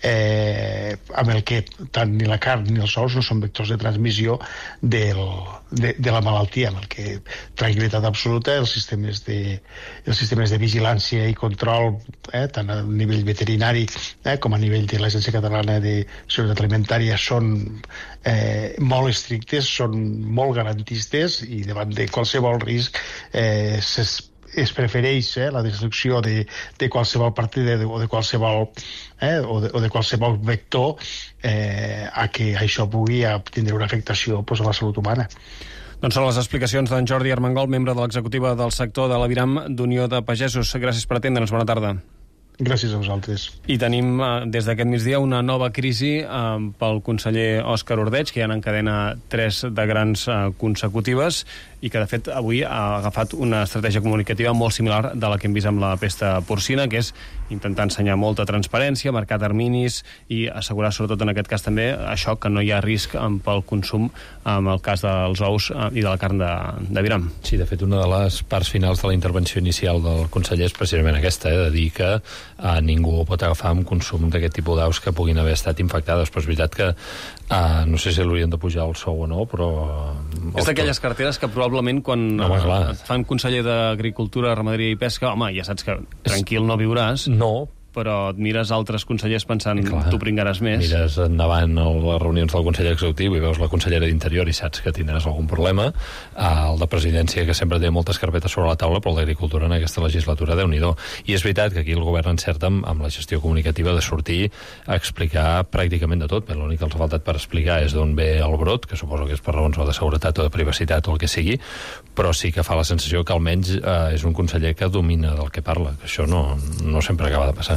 eh, amb el que tant ni la carn ni els ous no són vectors de transmissió del, de, de la malaltia, amb el que tranquil·litat absoluta, els sistemes de, els sistemes de vigilància i control, eh, tant a nivell veterinari eh, com a nivell de l'Agència Catalana de Seguretat Alimentària, són eh, molt estrictes, són molt garantistes, i davant de qualsevol risc eh, s'es es prefereix eh, la destrucció de, de qualsevol partida de, o de qualsevol eh, o, de, o de qualsevol vector eh, a que això pugui tindre una afectació pues, a la salut humana. Doncs són les explicacions d'en Jordi Armengol, membre de l'executiva del sector de l'Aviram d'Unió de Pagesos. Gràcies per atendre'ns. Bona tarda. Gràcies a vosaltres. I tenim eh, des d'aquest migdia una nova crisi eh, pel conseller Òscar Ordeig, que ja n'encadena tres de grans eh, consecutives, i que, de fet, avui ha agafat una estratègia comunicativa molt similar de la que hem vist amb la pesta porcina, que és intentar ensenyar molta transparència, marcar terminis i assegurar, sobretot en aquest cas també, això, que no hi ha risc pel consum en el cas dels ous i de la carn d'aviram. Sí, de fet, una de les parts finals de la intervenció inicial del conseller és precisament aquesta, eh, de dir que eh, ningú pot agafar amb consum d'aquest tipus d'aus que puguin haver estat infectades. Però és veritat que eh, no sé si l'haurien de pujar el sou o no, però... És d'aquelles carteres que probablement quan no, uh, fan conseller d'Agricultura, Ramaderia i Pesca, home, ja saps que tranquil no viuràs. No, però et mires altres consellers pensant tu pringaràs més. Mires endavant a les reunions del Consell Executiu i veus la consellera d'Interior i saps que tindràs algun problema. El de Presidència, que sempre té moltes carpetes sobre la taula, però el d'Agricultura en aquesta legislatura, Déu-n'hi-do. I és veritat que aquí el govern encerta amb, amb la gestió comunicativa de sortir a explicar pràcticament de tot. Però l'únic que els ha faltat per explicar és d'on ve el brot, que suposo que és per raons o de seguretat o de privacitat o el que sigui, però sí que fa la sensació que almenys eh, és un conseller que domina del que parla, que això no, no sempre acaba de passar.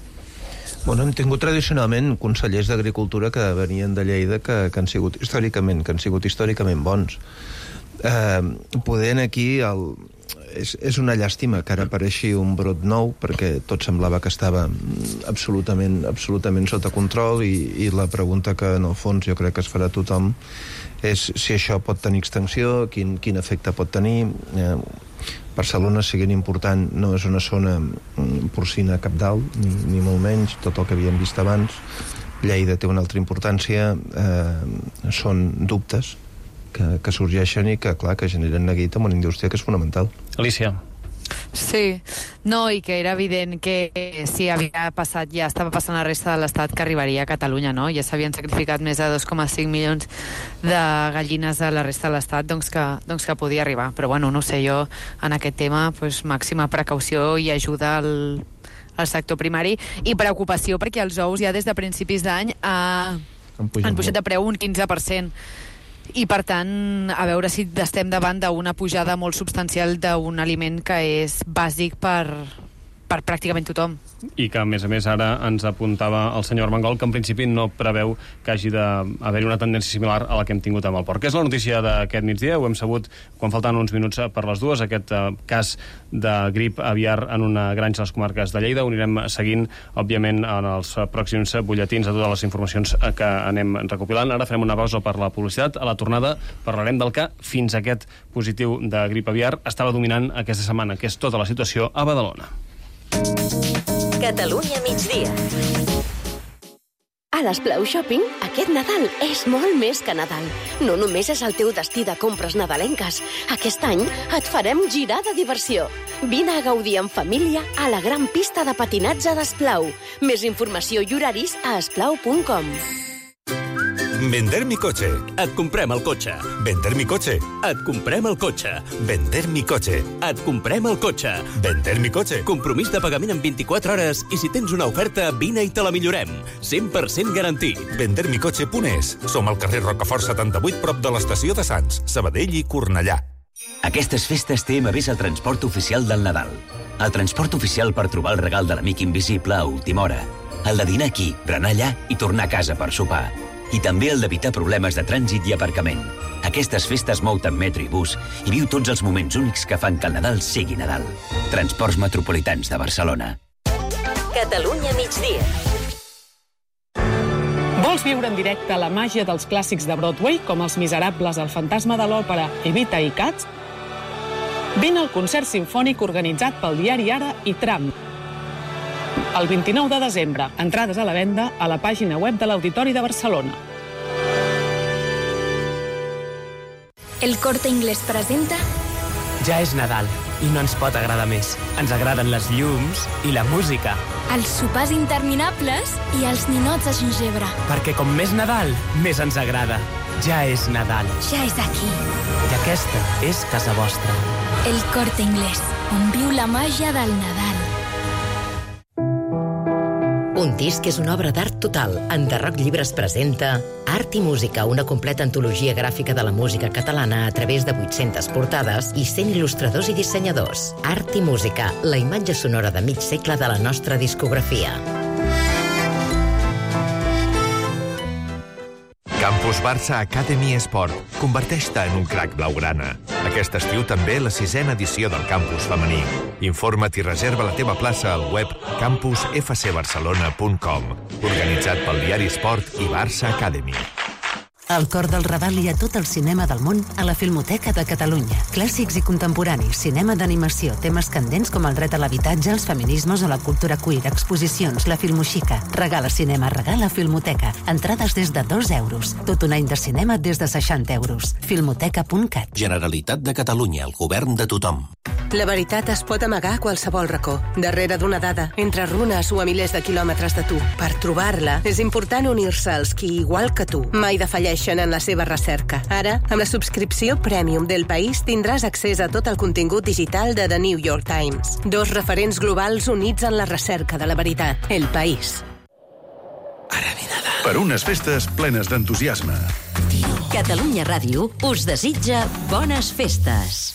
Bueno, hem tingut tradicionalment consellers d'Agricultura que venien de Lleida que, que han sigut històricament que han sigut històricament bons. Eh, podent aquí el, és, és una llàstima que ara apareixi un brot nou, perquè tot semblava que estava absolutament, absolutament sota control, i, i la pregunta que en el fons jo crec que es farà tothom és si això pot tenir extensió, quin, quin efecte pot tenir. eh, Barcelona, siguent important, no és una zona porcina capdalt, ni, ni molt menys, tot el que havíem vist abans. Lleida té una altra importància, eh, són dubtes que, que sorgeixen i que, clar, que generen neguit amb una indústria que és fonamental. Alicia. Sí, no, i que era evident que si havia passat, ja estava passant a la resta de l'Estat, que arribaria a Catalunya, no? Ja s'havien sacrificat més de dos coma cinc milions de gallines a la resta de l'Estat, doncs que, doncs que podia arribar. Però bueno, no sé, jo en aquest tema pues, màxima precaució i ajuda al, al sector primari, i preocupació perquè els ous ja des de principis d'any ha, han pujat de preu un quinze per cent. I, per tant, a veure si estem davant d'una pujada molt substancial d'un aliment que és bàsic per, per pràcticament tothom. I que, a més a més, ara ens apuntava el senyor Armengol que en principi no preveu que hagi d'haver-hi una tendència similar a la que hem tingut amb el porc. És la notícia d'aquest migdia, ho hem sabut quan faltaven uns minuts per les dues, aquest eh, cas de grip aviar en una granja a les comarques de Lleida. Ho anirem seguint, òbviament, en els pròxims butlletins de totes les informacions que anem recopilant. Ara farem una pausa per la publicitat. A la tornada parlarem del que fins aquest positiu de grip aviar estava dominant aquesta setmana, que és tota la situació a Badalona. Catalunya migdia. A l'Esplau Shopping, aquest Nadal és molt més que Nadal. No només és el teu destí de compres nadalenques. Aquest any et farem girar de diversió. Vine a gaudir en família a la gran pista de patinatge d'Esplau. Més informació i horaris a esplau punt com. Vender mi coche. Et comprem el cotxe. Vender mi coche. Et comprem el cotxe. Vender mi coche. Et comprem el cotxe. Vender mi coche. Compromís de pagament en vint-i-quatre hores i si tens una oferta, vine i te la millorem. cent per cent garantit. vender mi coche punt es. Som al carrer Rocafort setanta-vuit, prop de l'estació de Sants, Sabadell i Cornellà. Aquestes festes T M B és el transport oficial del Nadal. El transport oficial per trobar el regal de l'amic invisible a última hora. El de dinar aquí, berenar allà i tornar a casa per sopar. I també el d'evitar problemes de trànsit i aparcament. Aquestes festes mou-te en metro i bus i viu tots els moments únics que fan que el Nadal sigui Nadal. Transports Metropolitans de Barcelona. Catalunya migdia. Vols viure en directe la màgia dels clàssics de Broadway, com Els Miserables, El fantasma de l'òpera, Evita i Cats? Vine al concert simfònic organitzat pel diari Ara i Tram. El vint-i-nou de desembre, entrades a la venda a la pàgina web de l'Auditori de Barcelona. El Corte Inglés presenta... Ja és Nadal i no ens pot agradar més. Ens agraden les llums i la música. Els sopars interminables i els ninots de gingebre. Perquè com més Nadal, més ens agrada. Ja és Nadal. Ja és aquí. I aquesta és casa vostra. El Corte Inglés, on viu la màgia del Nadal. Un disc és una obra d'art total. Enderroc Llibres presenta Art i Música, una completa antologia gràfica de la música catalana a través de vuit-centes portades i cent il·lustradors i dissenyadors. Art i Música, la imatge sonora de mig segle de la nostra discografia. Campus Barça Academy Esport. Converteix-te en un crac blaugrana. Aquest estiu també la sisena edició del campus femení. Informa't i reserva la teva plaça al web campus f c barcelona punt com. Organitzat pel diari Esport i Barça Academy. Al cor del Raval hi ha tot el cinema del món a la Filmoteca de Catalunya. Clàssics i contemporanis, cinema d'animació, temes candents com el dret a l'habitatge, els feminismes o la cultura queer, exposicions, la filmoxica. Regala cinema, regala Filmoteca. Entrades des de dos euros. Tot un any de cinema des de seixanta euros. filmoteca punt cat. Generalitat de Catalunya, el govern de tothom. La veritat es pot amagar a qualsevol racó, darrere d'una dada, entre runes o a milers de quilòmetres de tu. Per trobar-la, és important unir-se als qui, igual que tu, mai defalleixen en la seva recerca. Ara, amb la subscripció Premium del País, tindràs accés a tot el contingut digital de The New York Times. Dos referents globals units en la recerca de la veritat. El País. Per unes festes plenes d'entusiasme. Catalunya Ràdio us desitja bones festes.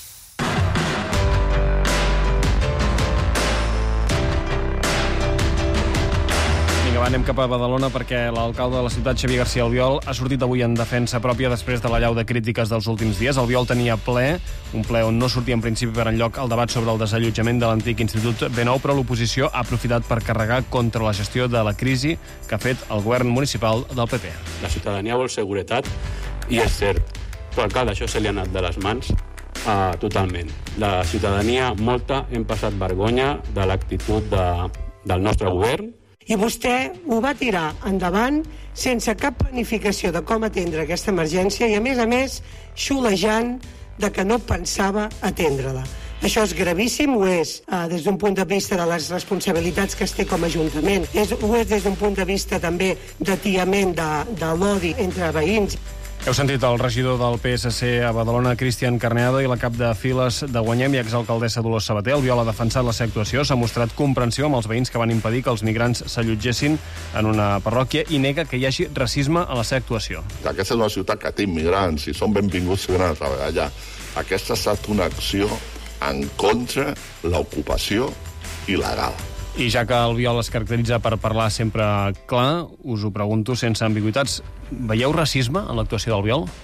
Va, anem cap a Badalona perquè l'alcalde de la ciutat, Xavier García Albiol, ha sortit avui en defensa pròpia després de l'allau de crítiques dels últims dies. Albiol tenia ple, un ple on no sortia en principi per enlloc el debat sobre el desallotjament de l'antic Institut B nou, però l'oposició ha aprofitat per carregar contra la gestió de la crisi que ha fet el govern municipal del P P. La ciutadania vol seguretat i és cert, però alcalde, això se li ha anat de les mans uh, totalment. La ciutadania, molta, hem passat vergonya de l'actitud de, del nostre govern. I vostè ho va tirar endavant sense cap planificació de com atendre aquesta emergència i, a més a més, xulejant de que no pensava atendre-la. Això és gravíssim, ho és eh, des d'un punt de vista de les responsabilitats que es té com a Ajuntament, és, ho és des d'un punt de vista també d'atiament de, de l'odi entre veïns. Heu sentit el regidor del P S C a Badalona, Cristian Carneado, i la cap de files de Guanyem i exalcaldessa Dolors Sabater. Albiol ha defensat la seva actuació, s'ha mostrat comprensió amb els veïns que van impedir que els migrants s'allotgessin en una parròquia i nega que hi hagi racisme a la seva actuació. Aquesta és una ciutat que té immigrants i són benvinguts allà. Aquesta ha estat una acció en contra l'ocupació il·legal. I ja que el Biol es caracteritza per parlar sempre clar, us ho pregunto sense ambigüitats. Veieu racisme en l'actuació del Biol?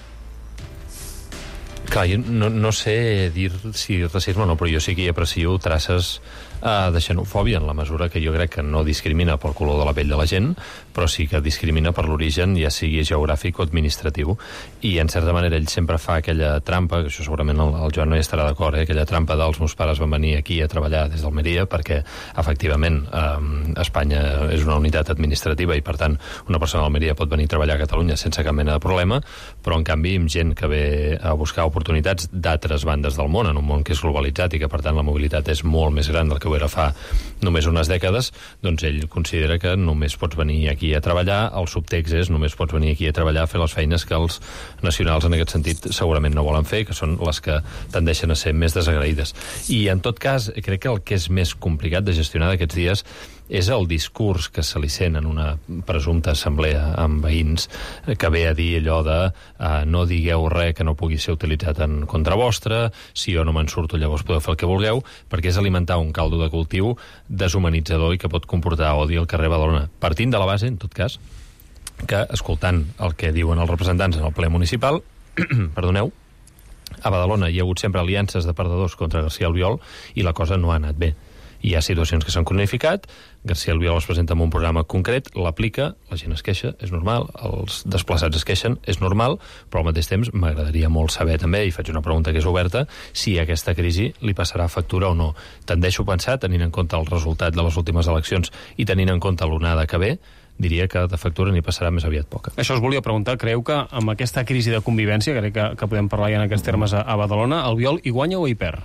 Clar, jo no, no sé dir si racisme o no, però jo sí que hi aprecio traces eh, de xenofòbia, en la mesura que jo crec que no discrimina pel color de la pell de la gent, però sí que discrimina per l'origen, ja sigui geogràfic o administratiu. I, en certa manera, ell sempre fa aquella trampa, que això segurament el, el Joan no hi estarà d'acord, eh, aquella trampa dels meus pares van venir aquí a treballar des d'Almeria, perquè, efectivament, eh, Espanya és una unitat administrativa i, per tant, una persona d'Almeria pot venir a treballar a Catalunya sense cap mena de problema, però, en canvi, amb gent que ve a buscar oportunitats d'altres bandes del món, en un món que és globalitzat i que, per tant, la mobilitat és molt més gran del que ho era fa només unes dècades, doncs ell considera que només pots venir aquí a treballar, el subtext és només pots venir aquí a treballar a fer les feines que els nacionals en aquest sentit segurament no volen fer, que són les que tendeixen a ser més desagraïdes. I, en tot cas, crec que el que és més complicat de gestionar d'aquests dies és el discurs que se li sent en una presumpta assemblea amb veïns que ve a dir allò de eh, no digueu res que no pugui ser utilitzat en contra vostra, si jo no me'n surto llavors podeu fer el que vulgueu, perquè és alimentar un caldo de cultiu deshumanitzador i que pot comportar odi al carrer Badalona. Partint de la base, en tot cas, que escoltant el que diuen els representants en el ple municipal, perdoneu, a Badalona hi ha hagut sempre aliances de perdedors contra García Albiol i la cosa no ha anat bé. Hi ha situacions que s'han cronificat, García Albiol es presenta amb un programa concret, l'aplica, la gent es queixa, és normal, els desplaçats es queixen, és normal, però al mateix temps m'agradaria molt saber també, i faig una pregunta que és oberta, si aquesta crisi li passarà factura o no. Tendeixo a pensar, tenint en compte el resultat de les últimes eleccions i tenint en compte l'onada que ve, diria que de factura n'hi passarà més aviat poca. Això us volia preguntar, creu que amb aquesta crisi de convivència, crec que, que podem parlar ja en aquests termes a, a Badalona, Albiol hi guanya o hi perd?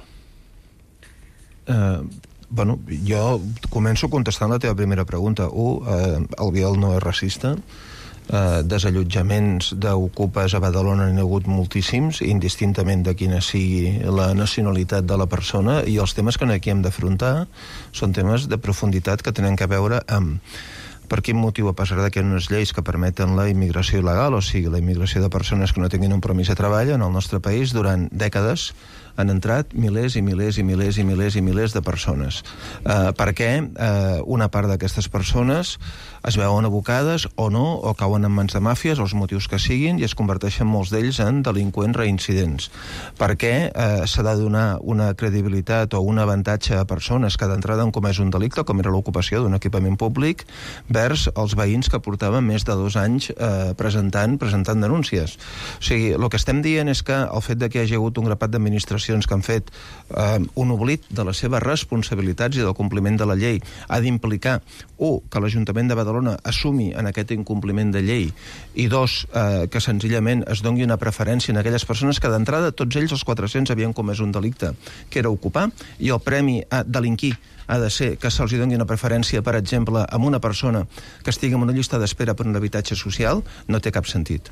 Uh, bueno, jo començo contestant la teva primera pregunta. Un, uh, Albiol no és racista. Uh, desallotjaments d'ocupes a Badalona n'hi ha hagut moltíssims, indistintament de quina sigui la nacionalitat de la persona, i els temes que aquí hem d'afrontar són temes de profunditat que tenen a veure amb per quin motiu, a pesar de que hi ha unes lleis que permeten la immigració il·legal, o sigui, la immigració de persones que no tinguin un permís de treball, en el nostre país, durant dècades, han entrat milers i milers i milers i milers i milers de persones. Uh, perquè uh, una part d'aquestes persones es veuen abocades o no, o cauen en mans de màfies, els motius que siguin, i es converteixen molts d'ells en delinqüents reincidents. Perquè uh, s'ha de donar una credibilitat o un avantatge a persones que d'entrada han comès un delicte, com era l'ocupació d'un equipament públic, vers els veïns que portaven més de dos anys eh, presentant, presentant denúncies. O sigui, el que estem dient és que el fet de que hi hagi hagut un grapat d'administracions que han fet eh, un oblit de les seves responsabilitats i del compliment de la llei ha d'implicar, un, que l'Ajuntament de Badalona assumi en aquest incompliment de llei, i dos, eh, que senzillament es doni una preferència en aquelles persones que d'entrada tots ells, els quatre-cents, havien comès un delicte, que era ocupar, i el premi a delinquir ha de ser que se'ls doni una preferència, per exemple, amb una persona que estigui en una llista d'espera per un habitatge social, no té cap sentit.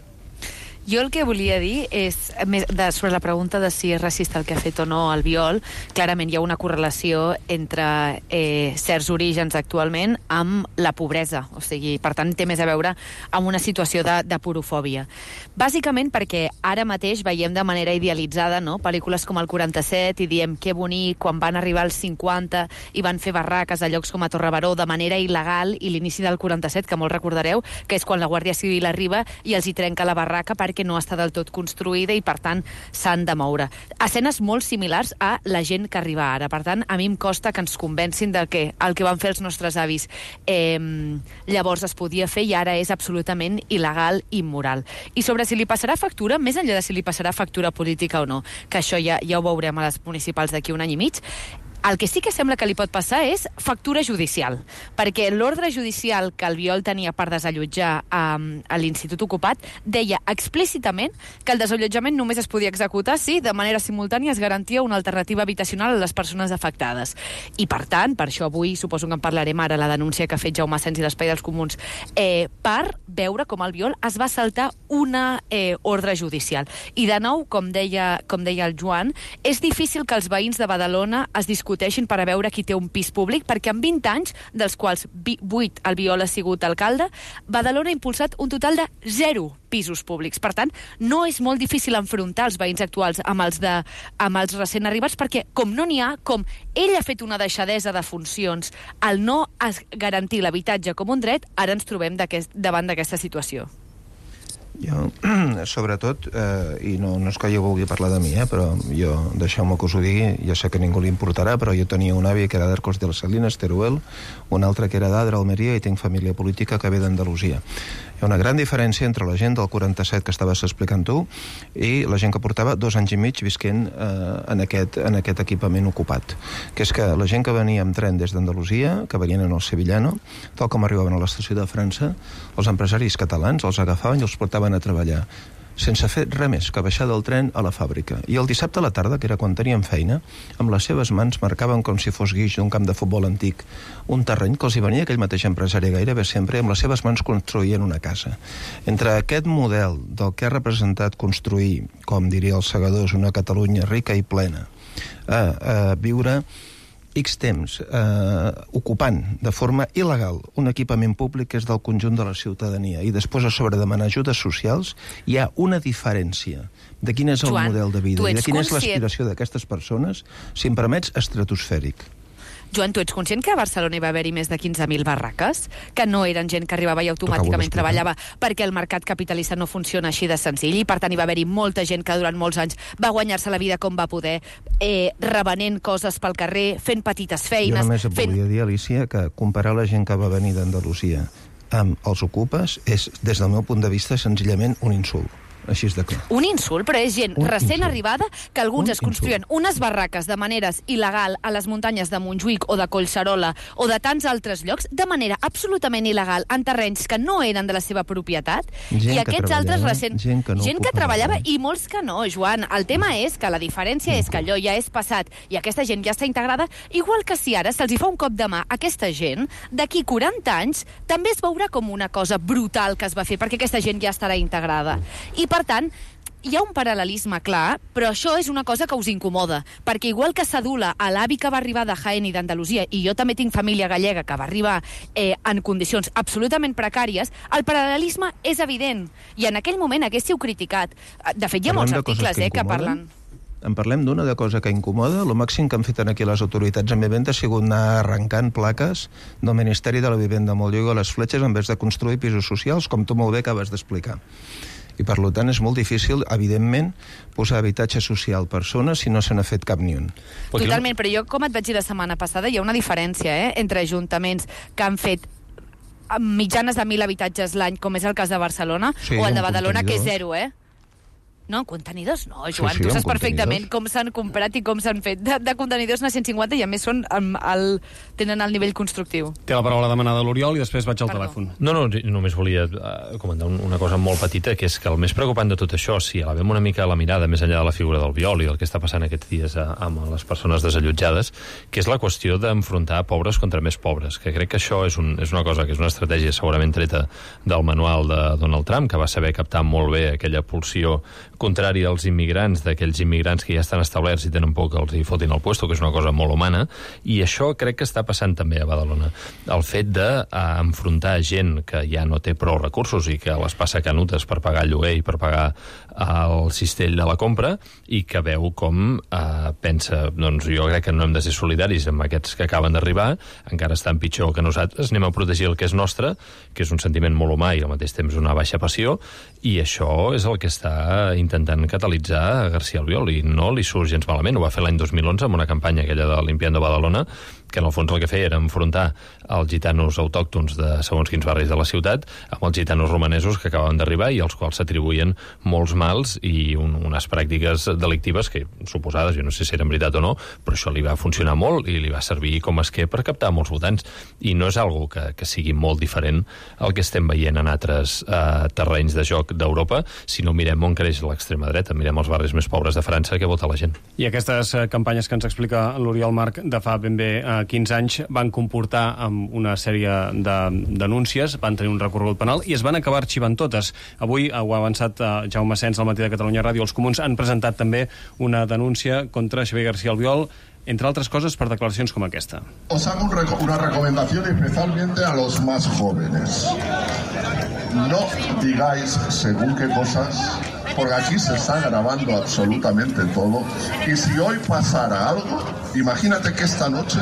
Jo el que volia dir és, de, sobre la pregunta de si és racista el que ha fet o no Albiol, clarament hi ha una correlació entre eh, certs orígens actualment amb la pobresa, o sigui, per tant, té més a veure amb una situació de, de porofòbia. Bàsicament perquè ara mateix veiem de manera idealitzada, no?, pel·lícules com el quaranta-set i diem que bonic quan van arribar als cinquanta i van fer barraques a llocs com a Torre Baró de manera il·legal, i l'inici del quaranta-set, que molt recordareu, que és quan la Guàrdia Civil arriba i els hi trenca la barraca perquè que no està del tot construïda i, per tant, s'han de moure. Escenes molt similars a la gent que arriba ara. Per tant, a mi em costa que ens convencin de que el que van fer els nostres avis eh, llavors es podia fer i ara és absolutament il·legal i immoral. I sobre si li passarà factura, més enllà de si li passarà factura política o no, que això ja, ja ho veurem a les municipals d'aquí un any i mig, el que sí que sembla que li pot passar és factura judicial, perquè l'ordre judicial que Albiol tenia per desallotjar a, a l'Institut Ocupat deia explícitament que el desallotjament només es podia executar si de manera simultània es garantia una alternativa habitacional a les persones afectades. I per tant, per això avui suposo que en parlarem ara, la denúncia que ha fet Jaume Asens i l'Espai dels Comuns, eh, per veure com Albiol es va saltar una eh, ordre judicial. I de nou, com deia, com deia el Joan, és difícil que els veïns de Badalona es discuteixin discuteixin per a veure qui té un pis públic, perquè en vint anys, dels quals vuit Albiol ha sigut alcalde, Badalona ha impulsat un total de zero pisos públics. Per tant, no és molt difícil enfrontar els veïns actuals amb els, de, amb els recent arribats, perquè com no n'hi ha, com ell ha fet una deixadesa de funcions al no garantir l'habitatge com un dret, ara ens trobem davant d'aquesta situació. Jo, sobretot, eh, i no, no és que jo vulgui parlar de mi, eh, però jo, deixeu-me que us ho digui, ja sé que ningú li importarà, però jo tenia un avi que era d'Arcos de les Salines, Teruel, un altre que era d'Adra, Almeria, i tinc família política que ve d'Andalusia. Hi ha una gran diferència entre la gent del quaranta-set que estaves explicant tu i la gent que portava dos anys i mig visquent eh, en, aquest, en aquest equipament ocupat. Que és que la gent que venia amb tren des d'Andalusia, que venien en el Sevillano, tal com arribaven a l'estació de França, els empresaris catalans els agafaven i els portaven a treballar sense fer res més que baixar del tren a la fàbrica. I el dissabte a la tarda, que era quan tenien feina, amb les seves mans marcaven com si fos guix d'un camp de futbol antic un terreny que els hi venia aquell mateix empresari gairebé sempre, amb les seves mans construïen una casa. Entre aquest model del que ha representat construir, com diria els segadors, una Catalunya rica i plena, a, a viure X temps eh, ocupant de forma il·legal un equipament públic que és del conjunt de la ciutadania i després a sobre demanar ajudes socials, hi ha una diferència de quin és el Joan, model de vida i de quina conscient... és l'aspiració d'aquestes persones, si em permets, estratosfèric. Joan, tu ets conscient que a Barcelona hi va haver-hi més de quinze mil barraques? Que no eren gent que arribava i automàticament treballava perquè el mercat capitalista no funciona així de senzill i per tant hi va haver-hi molta gent que durant molts anys va guanyar-se la vida com va poder, eh, revenent coses pel carrer, fent petites feines... Jo només et fent... volia dir, Alicia, que comparar la gent que va venir d'Andalusia amb els ocupes és, des del meu punt de vista, senzillament un insult. Així és de clar. Un insult, però és gent un recent insult. arribada que alguns un es construïen insult. unes barraques de maneres il·legal a les muntanyes de Montjuïc o de Collserola o de tants altres llocs, de manera absolutament il·legal, en terrenys que no eren de la seva propietat, gent i aquests altres recent... Gent que, no gent que treballava i molts que no, Joan. El tema és que la diferència és que allò ja és passat i aquesta gent ja està integrada, igual que si ara se'ls hi fa un cop de mà a aquesta gent, d'aquí quaranta anys també es veurà com una cosa brutal que es va fer, perquè aquesta gent ja estarà integrada. I per tant, hi ha un paral·lelisme clar, però això és una cosa que us incomoda, perquè igual que s'adula a l'avi que va arribar de Jaén i d'Andalusia, i jo també tinc família gallega que va arribar eh, en condicions absolutament precàries, el paral·lelisme és evident, i en aquell moment haguéssiu criticat. De fet, hi ha molts articles que, eh, que parlen... En parlem d'una de cosa que incomoda. El màxim que han fet aquí les autoritats en vivenda ha sigut anar arrencant plaques del Ministeri de la Vivenda amb el llogo a les fletxes en vez de construir pisos socials, com tu molt bé acabes d'explicar. I per tant és molt difícil, evidentment, posar habitatge social per persones si no se n'ha fet cap ni un. Totalment, però jo, com et vaig dir la setmana passada, hi ha una diferència eh, entre ajuntaments que han fet mitjanes de mil habitatges l'any, com és el cas de Barcelona, sí, o el de Badalona, que és zero, eh? No, contenidors no, Joan. Sí, sí, tu saps contenidors. perfectament com s'han comprat i com s'han fet. De, de contenidors n'ha cent cinquanta i a més són el, el, tenen el nivell constructiu. Té la paraula demanada l'Oriol i després vaig al Perdó. telèfon. No, no, només volia uh, comentar un, una cosa molt petita, que és que el més preocupant de tot això, si elevem una mica la mirada més enllà de la figura del Biol i el que està passant aquests dies a, amb les persones desallotjades, que és la qüestió d'enfrontar pobres contra més pobres, que crec que això és, un, és una cosa que és una estratègia segurament treta del manual de Donald Trump, que va saber captar molt bé aquella pulsió contrària als immigrants, d'aquells immigrants que ja estan establerts i tenen por que els hi fotin el puesto, que és una cosa molt humana, i això crec que està passant també a Badalona. El fet d'enfrontar gent que ja no té prou recursos i que les passa canutes per pagar el lloguer i per pagar el cistell de la compra i que veu com eh, pensa, doncs jo crec que no hem de ser solidaris amb aquests que acaben d'arribar, encara estan pitjor que nosaltres, anem a protegir el que és nostre, que és un sentiment molt humà i al mateix temps una baixa passió, i això és el que està intentant catalitzar García Albiol i no li surt gens malament. Ho va fer l'any dos mil onze amb una campanya aquella de Limpiando Badalona, que en el fons el que feia era enfrontar els gitanos autòctons de segons quins barris de la ciutat amb els gitanos romanesos que acabaven d'arribar i als quals s'atribuïen molts mals i un, unes pràctiques delictives que, suposades, jo no sé si eren veritat o no, però això li va funcionar molt i li va servir com a esquer per captar molts votants. I no és algo que, que sigui molt diferent al que estem veient en altres eh, terrenys de joc d'Europa, si no mirem on creix l'extrema dreta, mirem els barris més pobres de França que vota la gent. I aquestes eh, campanyes que ens explica l'Oriol Marc de fa ben bé eh, quinze anys van comportar amb una sèrie de denúncies, van tenir un recorregut penal i es van acabar arxivant totes. Avui, ho ha avançat eh, Jaume Sens al matí de Catalunya Ràdio, els comuns han presentat també una denúncia contra Xavier García Albiol entre altres coses per declaracions com aquesta. Os hago un reco- una recomendación especialmente a los más jóvenes. No digáis según qué cosas, porque aquí se está grabando absolutamente todo, y si hoy pasara algo, imagínate que esta noche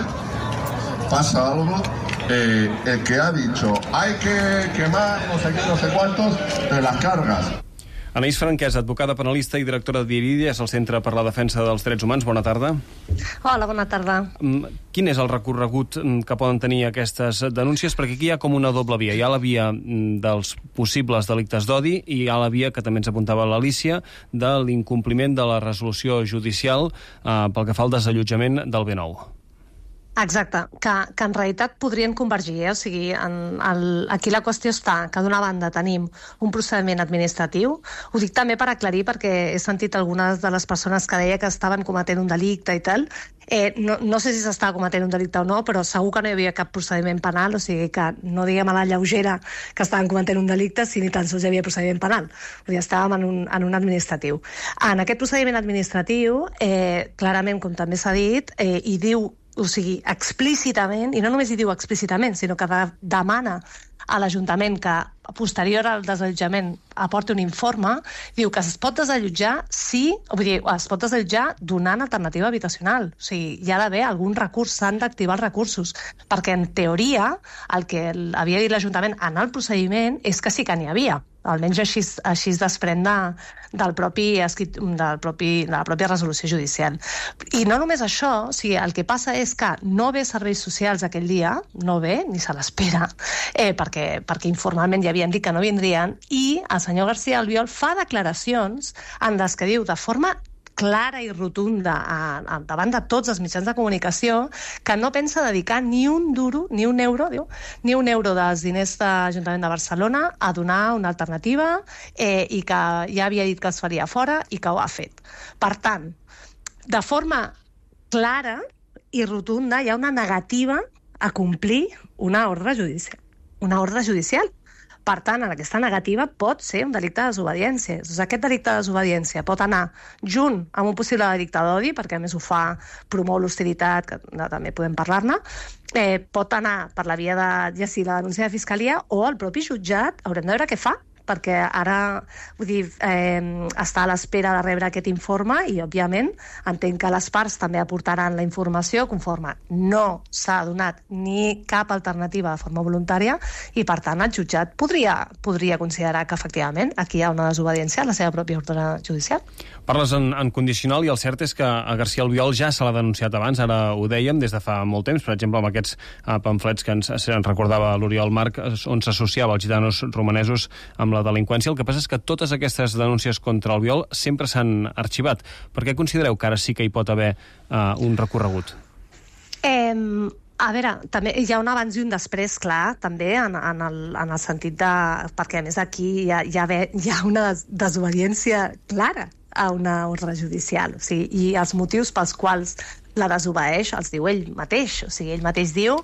pasa algo, eh, el que ha dicho hay que quemar no sé qué, no sé cuántos, te las cargas. Anaïs Franquesa, advocada penalista i directora d'Iridia, és el Centre per la Defensa dels Drets Humans. Bona tarda. Hola, bona tarda. Quin és el recorregut que poden tenir aquestes denúncies? Perquè aquí hi ha com una doble via. Hi ha la via dels possibles delictes d'odi i hi ha la via, que també ens apuntava l'Alícia, de l'incompliment de la resolució judicial eh, pel que fa al desallotjament del B nou. Exacte, que, que en realitat podrien convergir, eh? O sigui, en el, aquí la qüestió està que d'una banda tenim un procediment administratiu. Ho dic també per aclarir, perquè he sentit algunes de les persones que deia que estaven cometent un delicte i tal. Eh, no, no sé si s'estava cometent un delicte o no, però segur que no hi havia cap procediment penal, o sigui que no diguem a la lleugera que estaven cometent un delicte si ni tan sols hi havia procediment penal. O sigui, estàvem en un, en un administratiu. En aquest procediment administratiu, eh, clarament, com també s'ha dit, eh, hi diu, o sigui, explícitament, i no només hi diu explícitament, sinó que de, demana a l'Ajuntament que posterior al desallotjament aporti un informe, diu que es pot desallotjar si, o vull dir, es pot desallotjar donant alternativa habitacional. O sigui, hi ha d'haver algun recurs, s'han d'activar els recursos, perquè en teoria el que havia dit l'Ajuntament en el procediment és que sí que n'hi havia. Almenys així, així es desprèn de, del propi, del propi, de la pròpia resolució judicial. I no només això, o sigui, el que passa és que no ve serveis socials aquell dia, no ve, ni se l'espera, eh, perquè, perquè informalment ja havien dit que no vindrien, i el senyor García Albiol fa declaracions en les que diu de forma clara i rotunda a, a, davant de tots els mitjans de comunicació que no pensa dedicar ni un duro, ni un euro, diu, ni un euro dels diners de l'Ajuntament de Barcelona a donar una alternativa eh, i que ja havia dit que es faria fora i que ho ha fet. Per tant, de forma clara i rotunda hi ha una negativa a complir una ordre judicial. Una ordre judicial. Per tant, en aquesta negativa pot ser un delicte de desobediència. Doncs aquest delicte de desobediència pot anar junt amb un possible delicte d'odi, perquè a més ho fa, promou l'hostilitat, que també podem parlar-ne, eh, pot anar per la via de, ja sigui la denúncia de Fiscalia o el propi jutjat, haurem de veure què fa, perquè ara, vull dir, eh, està a l'espera de rebre aquest informe i, òbviament, entenc que les parts també aportaran la informació conforme no s'ha donat ni cap alternativa de forma voluntària i, per tant, el jutjat podria, podria considerar que, efectivament, aquí hi ha una desobediència a la seva pròpia ordre judicial. Parles en, en condicional i el cert és que a García Albiol ja se l'ha denunciat abans, ara ho dèiem, des de fa molt temps, per exemple, amb aquests uh, pamflets que ens, ens recordava l'Oriol Marc, on s'associava els gitanos romanesos amb la delinqüència. El que passa és que totes aquestes denúncies contra Albiol sempre s'han arxivat. Per què considereu que ara sí que hi pot haver uh, un recorregut? Eh, a veure, també hi ha un abans i un després, clar, també, en, en, el, en el sentit de... Perquè, a més, aquí hi ha, hi ha, hi ha una desobediència clara a una ordre judicial. O sigui, i els motius pels quals la desobeeix els diu ell mateix. O sigui, ell mateix diu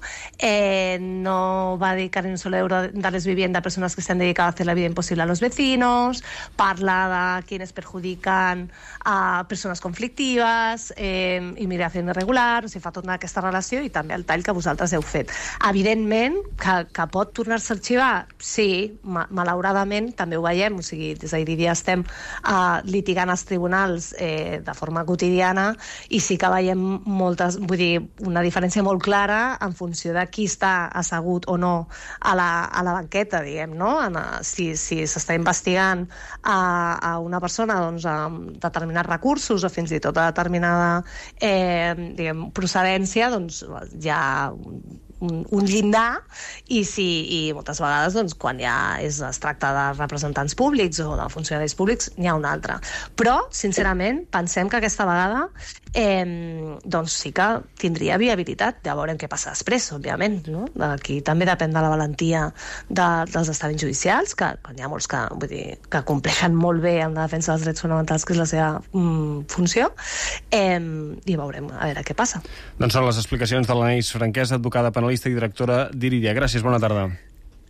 eh, no va dedicar ni un solo euro de les viviendas a personas que se han dedicado a hacer la vida imposible a los vecinos, parla de quienes perjudican a persones conflictives, eh, immigració irregular, o sigui, fa tota aquesta relació i també el tall que vosaltres heu fet. Evidentment, que, que pot tornar-se a arxivar? Sí, ma malauradament, també ho veiem, o sigui, des d'Iridia estem uh, litigant als tribunals eh, de forma quotidiana i sí que veiem moltes, vull dir, una diferència molt clara en funció de qui està assegut o no a la, a la banqueta, diguem, no? En, si si s'està investigant a, a una persona doncs, amb determinats recursos o fins i tot a determinada eh, diguem, procedència, doncs hi ha un, un llindar i, si, i moltes vegades doncs, quan ja és, es tracta de representants públics o de funcionaris públics n'hi ha un altre. Però, sincerament, pensem que aquesta vegada eh, doncs sí que tindria viabilitat. Ja veurem què passa després, òbviament. No? Aquí també depèn de la valentia de, dels estaments judicials, que, que n'hi ha molts que, vull dir, que compleixen molt bé en la defensa dels drets fonamentals, que és la seva mm, funció, eh, i veurem a veure què passa. Doncs són les explicacions de l'Anaïs Franquesa, advocada penalista i directora d'Iridia. Gràcies, bona tarda.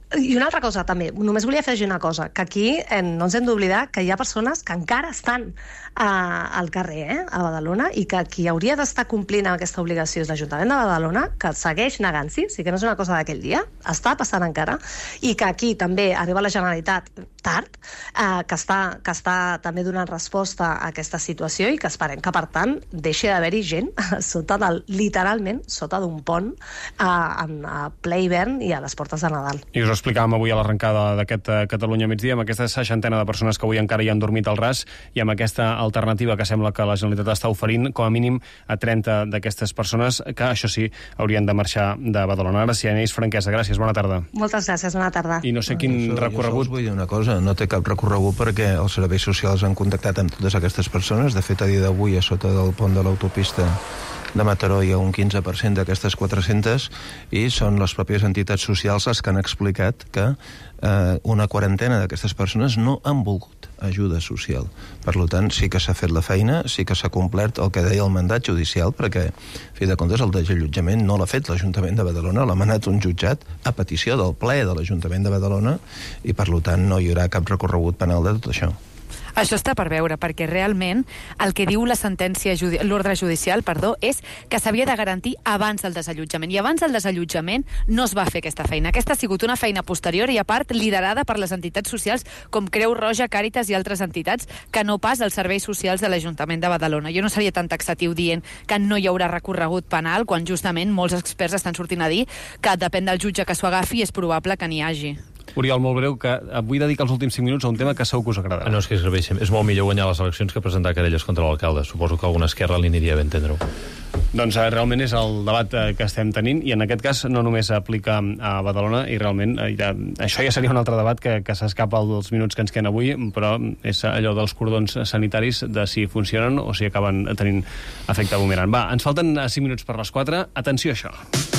I una altra cosa també, només volia afegir una cosa, que aquí eh, no ens hem d'oblidar que hi ha persones que encara estan eh, al carrer, eh, a Badalona, i que qui hauria d'estar complint amb aquesta obligació és l'Ajuntament de Badalona, que segueix negant-s'hi, sí que no és una cosa d'aquell dia, està passant encara, i que aquí també arriba la Generalitat tard, eh, que, està, que està també donant resposta a aquesta situació i que esperem que, per tant, deixi d'haver-hi gent sota del, literalment sota d'un pont a, a ple hivern i a les portes de Nadal. I us ho explicàvem avui a l'arrencada d'aquest Catalunya migdia, amb aquesta seixantena de persones que avui encara hi han dormit al ras i amb aquesta alternativa que sembla que la Generalitat està oferint, com a mínim a trenta d'aquestes persones que, això sí, haurien de marxar de Badalona. Ara sí, Aneix Franquesa, gràcies, bona tarda. Moltes gràcies, bona tarda. I no sé quin jo, recorregut... Jo vull dir una cosa, no té cap recorregut perquè els serveis socials han contactat amb totes aquestes persones. De fet, a dia d'avui, a sota del pont de l'autopista de Mataró hi ha un quinze per cent d'aquestes quatre-centes i són les pròpies entitats socials les que han explicat que eh, una quarantena d'aquestes persones no han volgut ajuda social. Per tant, sí que s'ha fet la feina, sí que s'ha complert el que deia el mandat judicial, perquè, a fi de comptes, el desallotjament no l'ha fet l'Ajuntament de Badalona, l'ha manat un jutjat a petició del ple de l'Ajuntament de Badalona i, per tant, no hi haurà cap recorregut penal de tot això. Això està per veure, perquè realment el que diu la sentència, judi l'ordre judicial, perdó, és que s'havia de garantir abans del desallotjament. I abans del desallotjament no es va fer aquesta feina. Aquesta ha sigut una feina posterior i, a part, liderada per les entitats socials com Creu Roja, Càritas i altres entitats, que no pas els serveis socials de l'Ajuntament de Badalona. Jo no seria tan taxatiu dient que no hi haurà recorregut penal, quan justament molts experts estan sortint a dir que depèn del jutge que s'ho agafi, és probable que n'hi hagi. Oriol, molt breu, que vull dedicar els últims cinc minuts a un tema que segur que us agrada. No, és que és gravíssim. És molt millor guanyar les eleccions que presentar querelles contra l'alcalde. Suposo que alguna esquerra li aniria bé entendre-ho. Doncs eh, realment és el debat eh, que estem tenint, i en aquest cas no només s'aplica a Badalona, i realment eh, ja, això ja seria un altre debat que, que s'escapa dels minuts que ens queden avui, però és allò dels cordons sanitaris, de si funcionen o si acaben tenint efecte bumerang. Va, ens falten cinc minuts per les quatre. Atenció a això.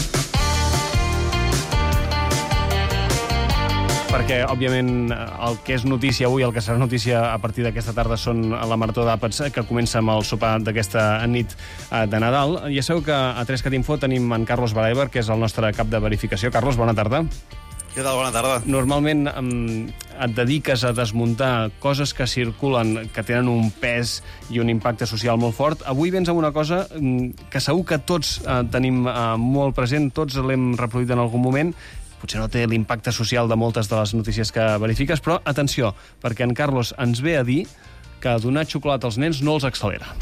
Perquè, òbviament, el que és notícia avui, el que serà notícia a partir d'aquesta tarda, són la marató d'àpats que comença amb el sopar d'aquesta nit de Nadal. Ja sabeu que a tres cat info tenim en Carlos Bareber, que és el nostre cap de verificació. Carlos, bona tarda. Què tal? Bona tarda. Normalment um, et dediques a desmuntar coses que circulen, que tenen un pes i un impacte social molt fort. Avui vens amb una cosa um, que segur que tots uh, tenim uh, molt present, tots l'hem reproduït en algun moment. Potser no té l'impacte social de moltes de les notícies que verifiques, però atenció, perquè en Carlos ens ve a dir que donar xocolata als nens no els accelera.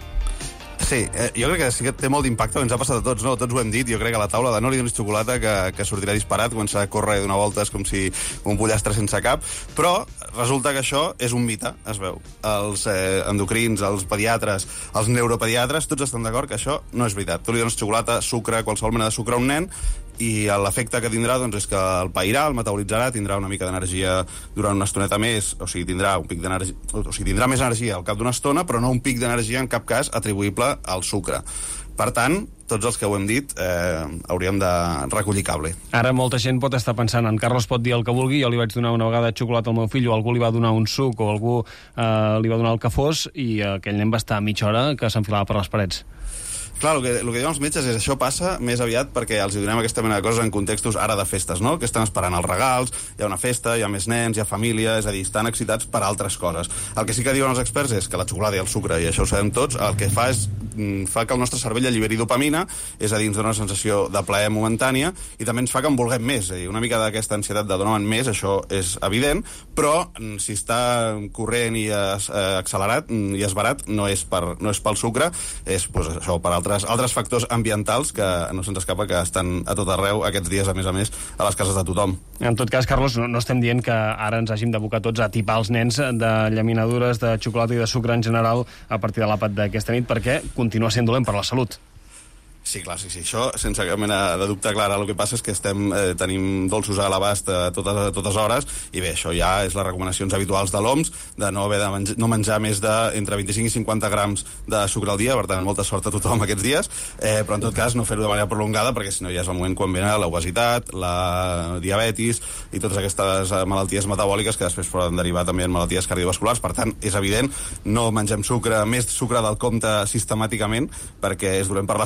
Sí, eh, jo crec que sí que té molt d'impacte, ens ha passat a tots, no? Tots ho hem dit, jo crec que a la taula de no li donis xocolata que, que sortirà disparat, començarà a córrer i donar voltes com si un pollastre sense cap, però resulta que això és un mite, es veu. Els eh, endocrins, els pediatres, els neuropediatres, tots estan d'acord que això no és veritat. Tu li dones xocolata, sucre, qualsevol mena de sucre a un nen, i l'efecte que tindrà doncs, és que el pairà, el metabolitzarà, tindrà una mica d'energia durant una estoneta més, o sigui, tindrà un pic d'energia, o sigui, tindrà més energia al cap d'una estona, però no un pic d'energia en cap cas atribuïble al sucre. Per tant, tots els que ho hem dit eh, hauríem de recollir cable. Ara molta gent pot estar pensant, en Carlos pot dir el que vulgui, jo li vaig donar una vegada xocolata al meu fill, o algú li va donar un suc, o algú eh, li va donar el que fos, i aquell nen va estar mitja hora que s'enfilava per les parets. Clar, el que, el que diuen els metges és això passa més aviat perquè els donem aquesta mena de coses en contextos ara de festes, no? Que estan esperant els regals, hi ha una festa, hi ha més nens, hi ha família, és a dir, estan excitats per altres coses. El que sí que diuen els experts és que la xocolata i el sucre, i això ho sabem tots, el que fa és fa que el nostre cervell alliberi dopamina, és a dir, ens dona una sensació de plaer momentània, i també ens fa que en vulguem més. És a dir, una mica d'aquesta ansietat de donar-me'n més, això és evident, però si està corrent i es, eh, accelerat i esbarat, no és, per, no és pel sucre, és pues, això per altres, altres factors ambientals que no se'ns escapa que estan a tot arreu aquests dies, a més a més, a les cases de tothom. En tot cas, Carlos, no, no estem dient que ara ens hàgim d'abocar tots a tipar els nens de llaminadures, de xocolata i de sucre en general a partir de l'àpat d'aquesta nit, perquè continua sent dolent per la salut. Sí, clar, sí, sí. Això, sense cap mena de dubte, clar, el que passa és que estem, eh, tenim dolços a l'abast a totes, a totes hores, i bé, això ja és les recomanacions habituals de l'O M S, de no haver de menjar, no menjar més de entre vint-i-cinc i cinquanta grams de sucre al dia, per tant, molta sort a tothom aquests dies, eh, però en tot cas no fer-ho de manera prolongada, perquè si no ja és el moment quan ve l'obesitat, la diabetis i totes aquestes malalties metabòliques que després poden derivar també en malalties cardiovasculars. Per tant, és evident, no mengem sucre, més sucre del compte sistemàticament, perquè és dolent per la salut,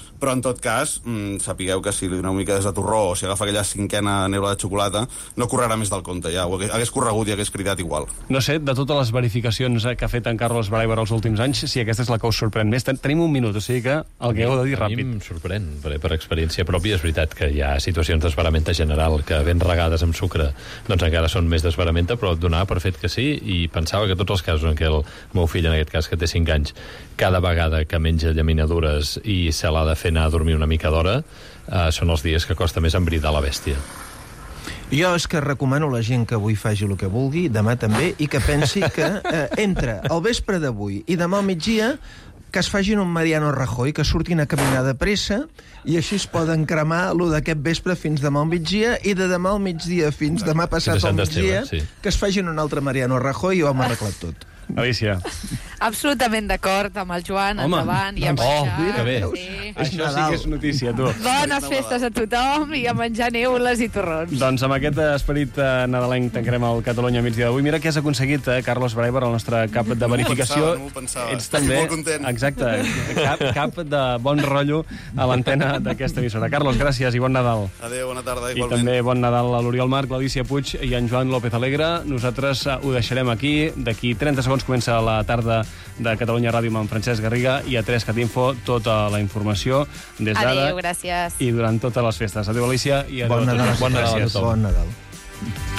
però en tot cas, mmm, sapigueu que si li doneu una mica des de torró o si agafa aquella cinquena neula de xocolata, no correrà més del compte, ja. Ho hagués corregut i hagués cridat igual. No sé, de totes les verificacions que ha fet en Carlos Braiber els últims anys, si aquesta és la que us sorprèn més. Tenim un minut, o sigui que el que heu de dir ràpid. A mi em sorprèn, per, per experiència pròpia. És veritat que hi ha situacions d'esveramenta general que ben regades amb sucre doncs encara són més d'esveramenta, però donava per fet que sí, i pensava que tots els casos en què el meu fill, en aquest cas, que té cinc anys, cada vegada que menja llaminadures i se l'ha de fer anar a dormir una mica d'hora, eh, són els dies que costa més embridar la bèstia. Jo és que recomano a la gent que avui faci el que vulgui, demà també, i que pensi que eh, entre el vespre d'avui i demà al migdia que es facin un Mariano Rajoy, que surtin a caminar de pressa i així es poden cremar lo d'aquest vespre fins demà al migdia i de demà al migdia fins demà passat al migdia, sí. Que es facin un altre Mariano Rajoy i ho hem arreglat tot. Alicia. Absolutament d'acord amb el Joan, home, endavant, i a doncs, menjar. Oh, que bé. Sí. Això sí que és notícia, tu. Bones festes a tothom i a menjar neules i torrons. Doncs amb aquest esperit eh, nadalenc tancarem el Catalunya a migdia d'avui. Mira què has aconseguit, eh, Carlos Braiber, el nostre cap de verificació. No m'ho pensava, no m'ho pensava. Ets també, molt content. exacte, cap, cap de bon rotllo a l'antena d'aquesta emissora. Carlos, gràcies i bon Nadal. Adéu, bona tarda, I igualment. també bon Nadal a l'Oriol Marc, l'Alicia Puig i en Joan López Alegre. Nosaltres eh, ho deixarem aquí. D'aquí trenta segons comença la tarda de Catalunya Ràdio amb en Francesc Garriga i a tres cat info tota la informació des d'ara Adéu, gràcies. i durant totes les festes. Adéu, Alicia, i adéu bon a tots. Nadal, Bon Nadal a gràcies. tothom. Bon Nadal.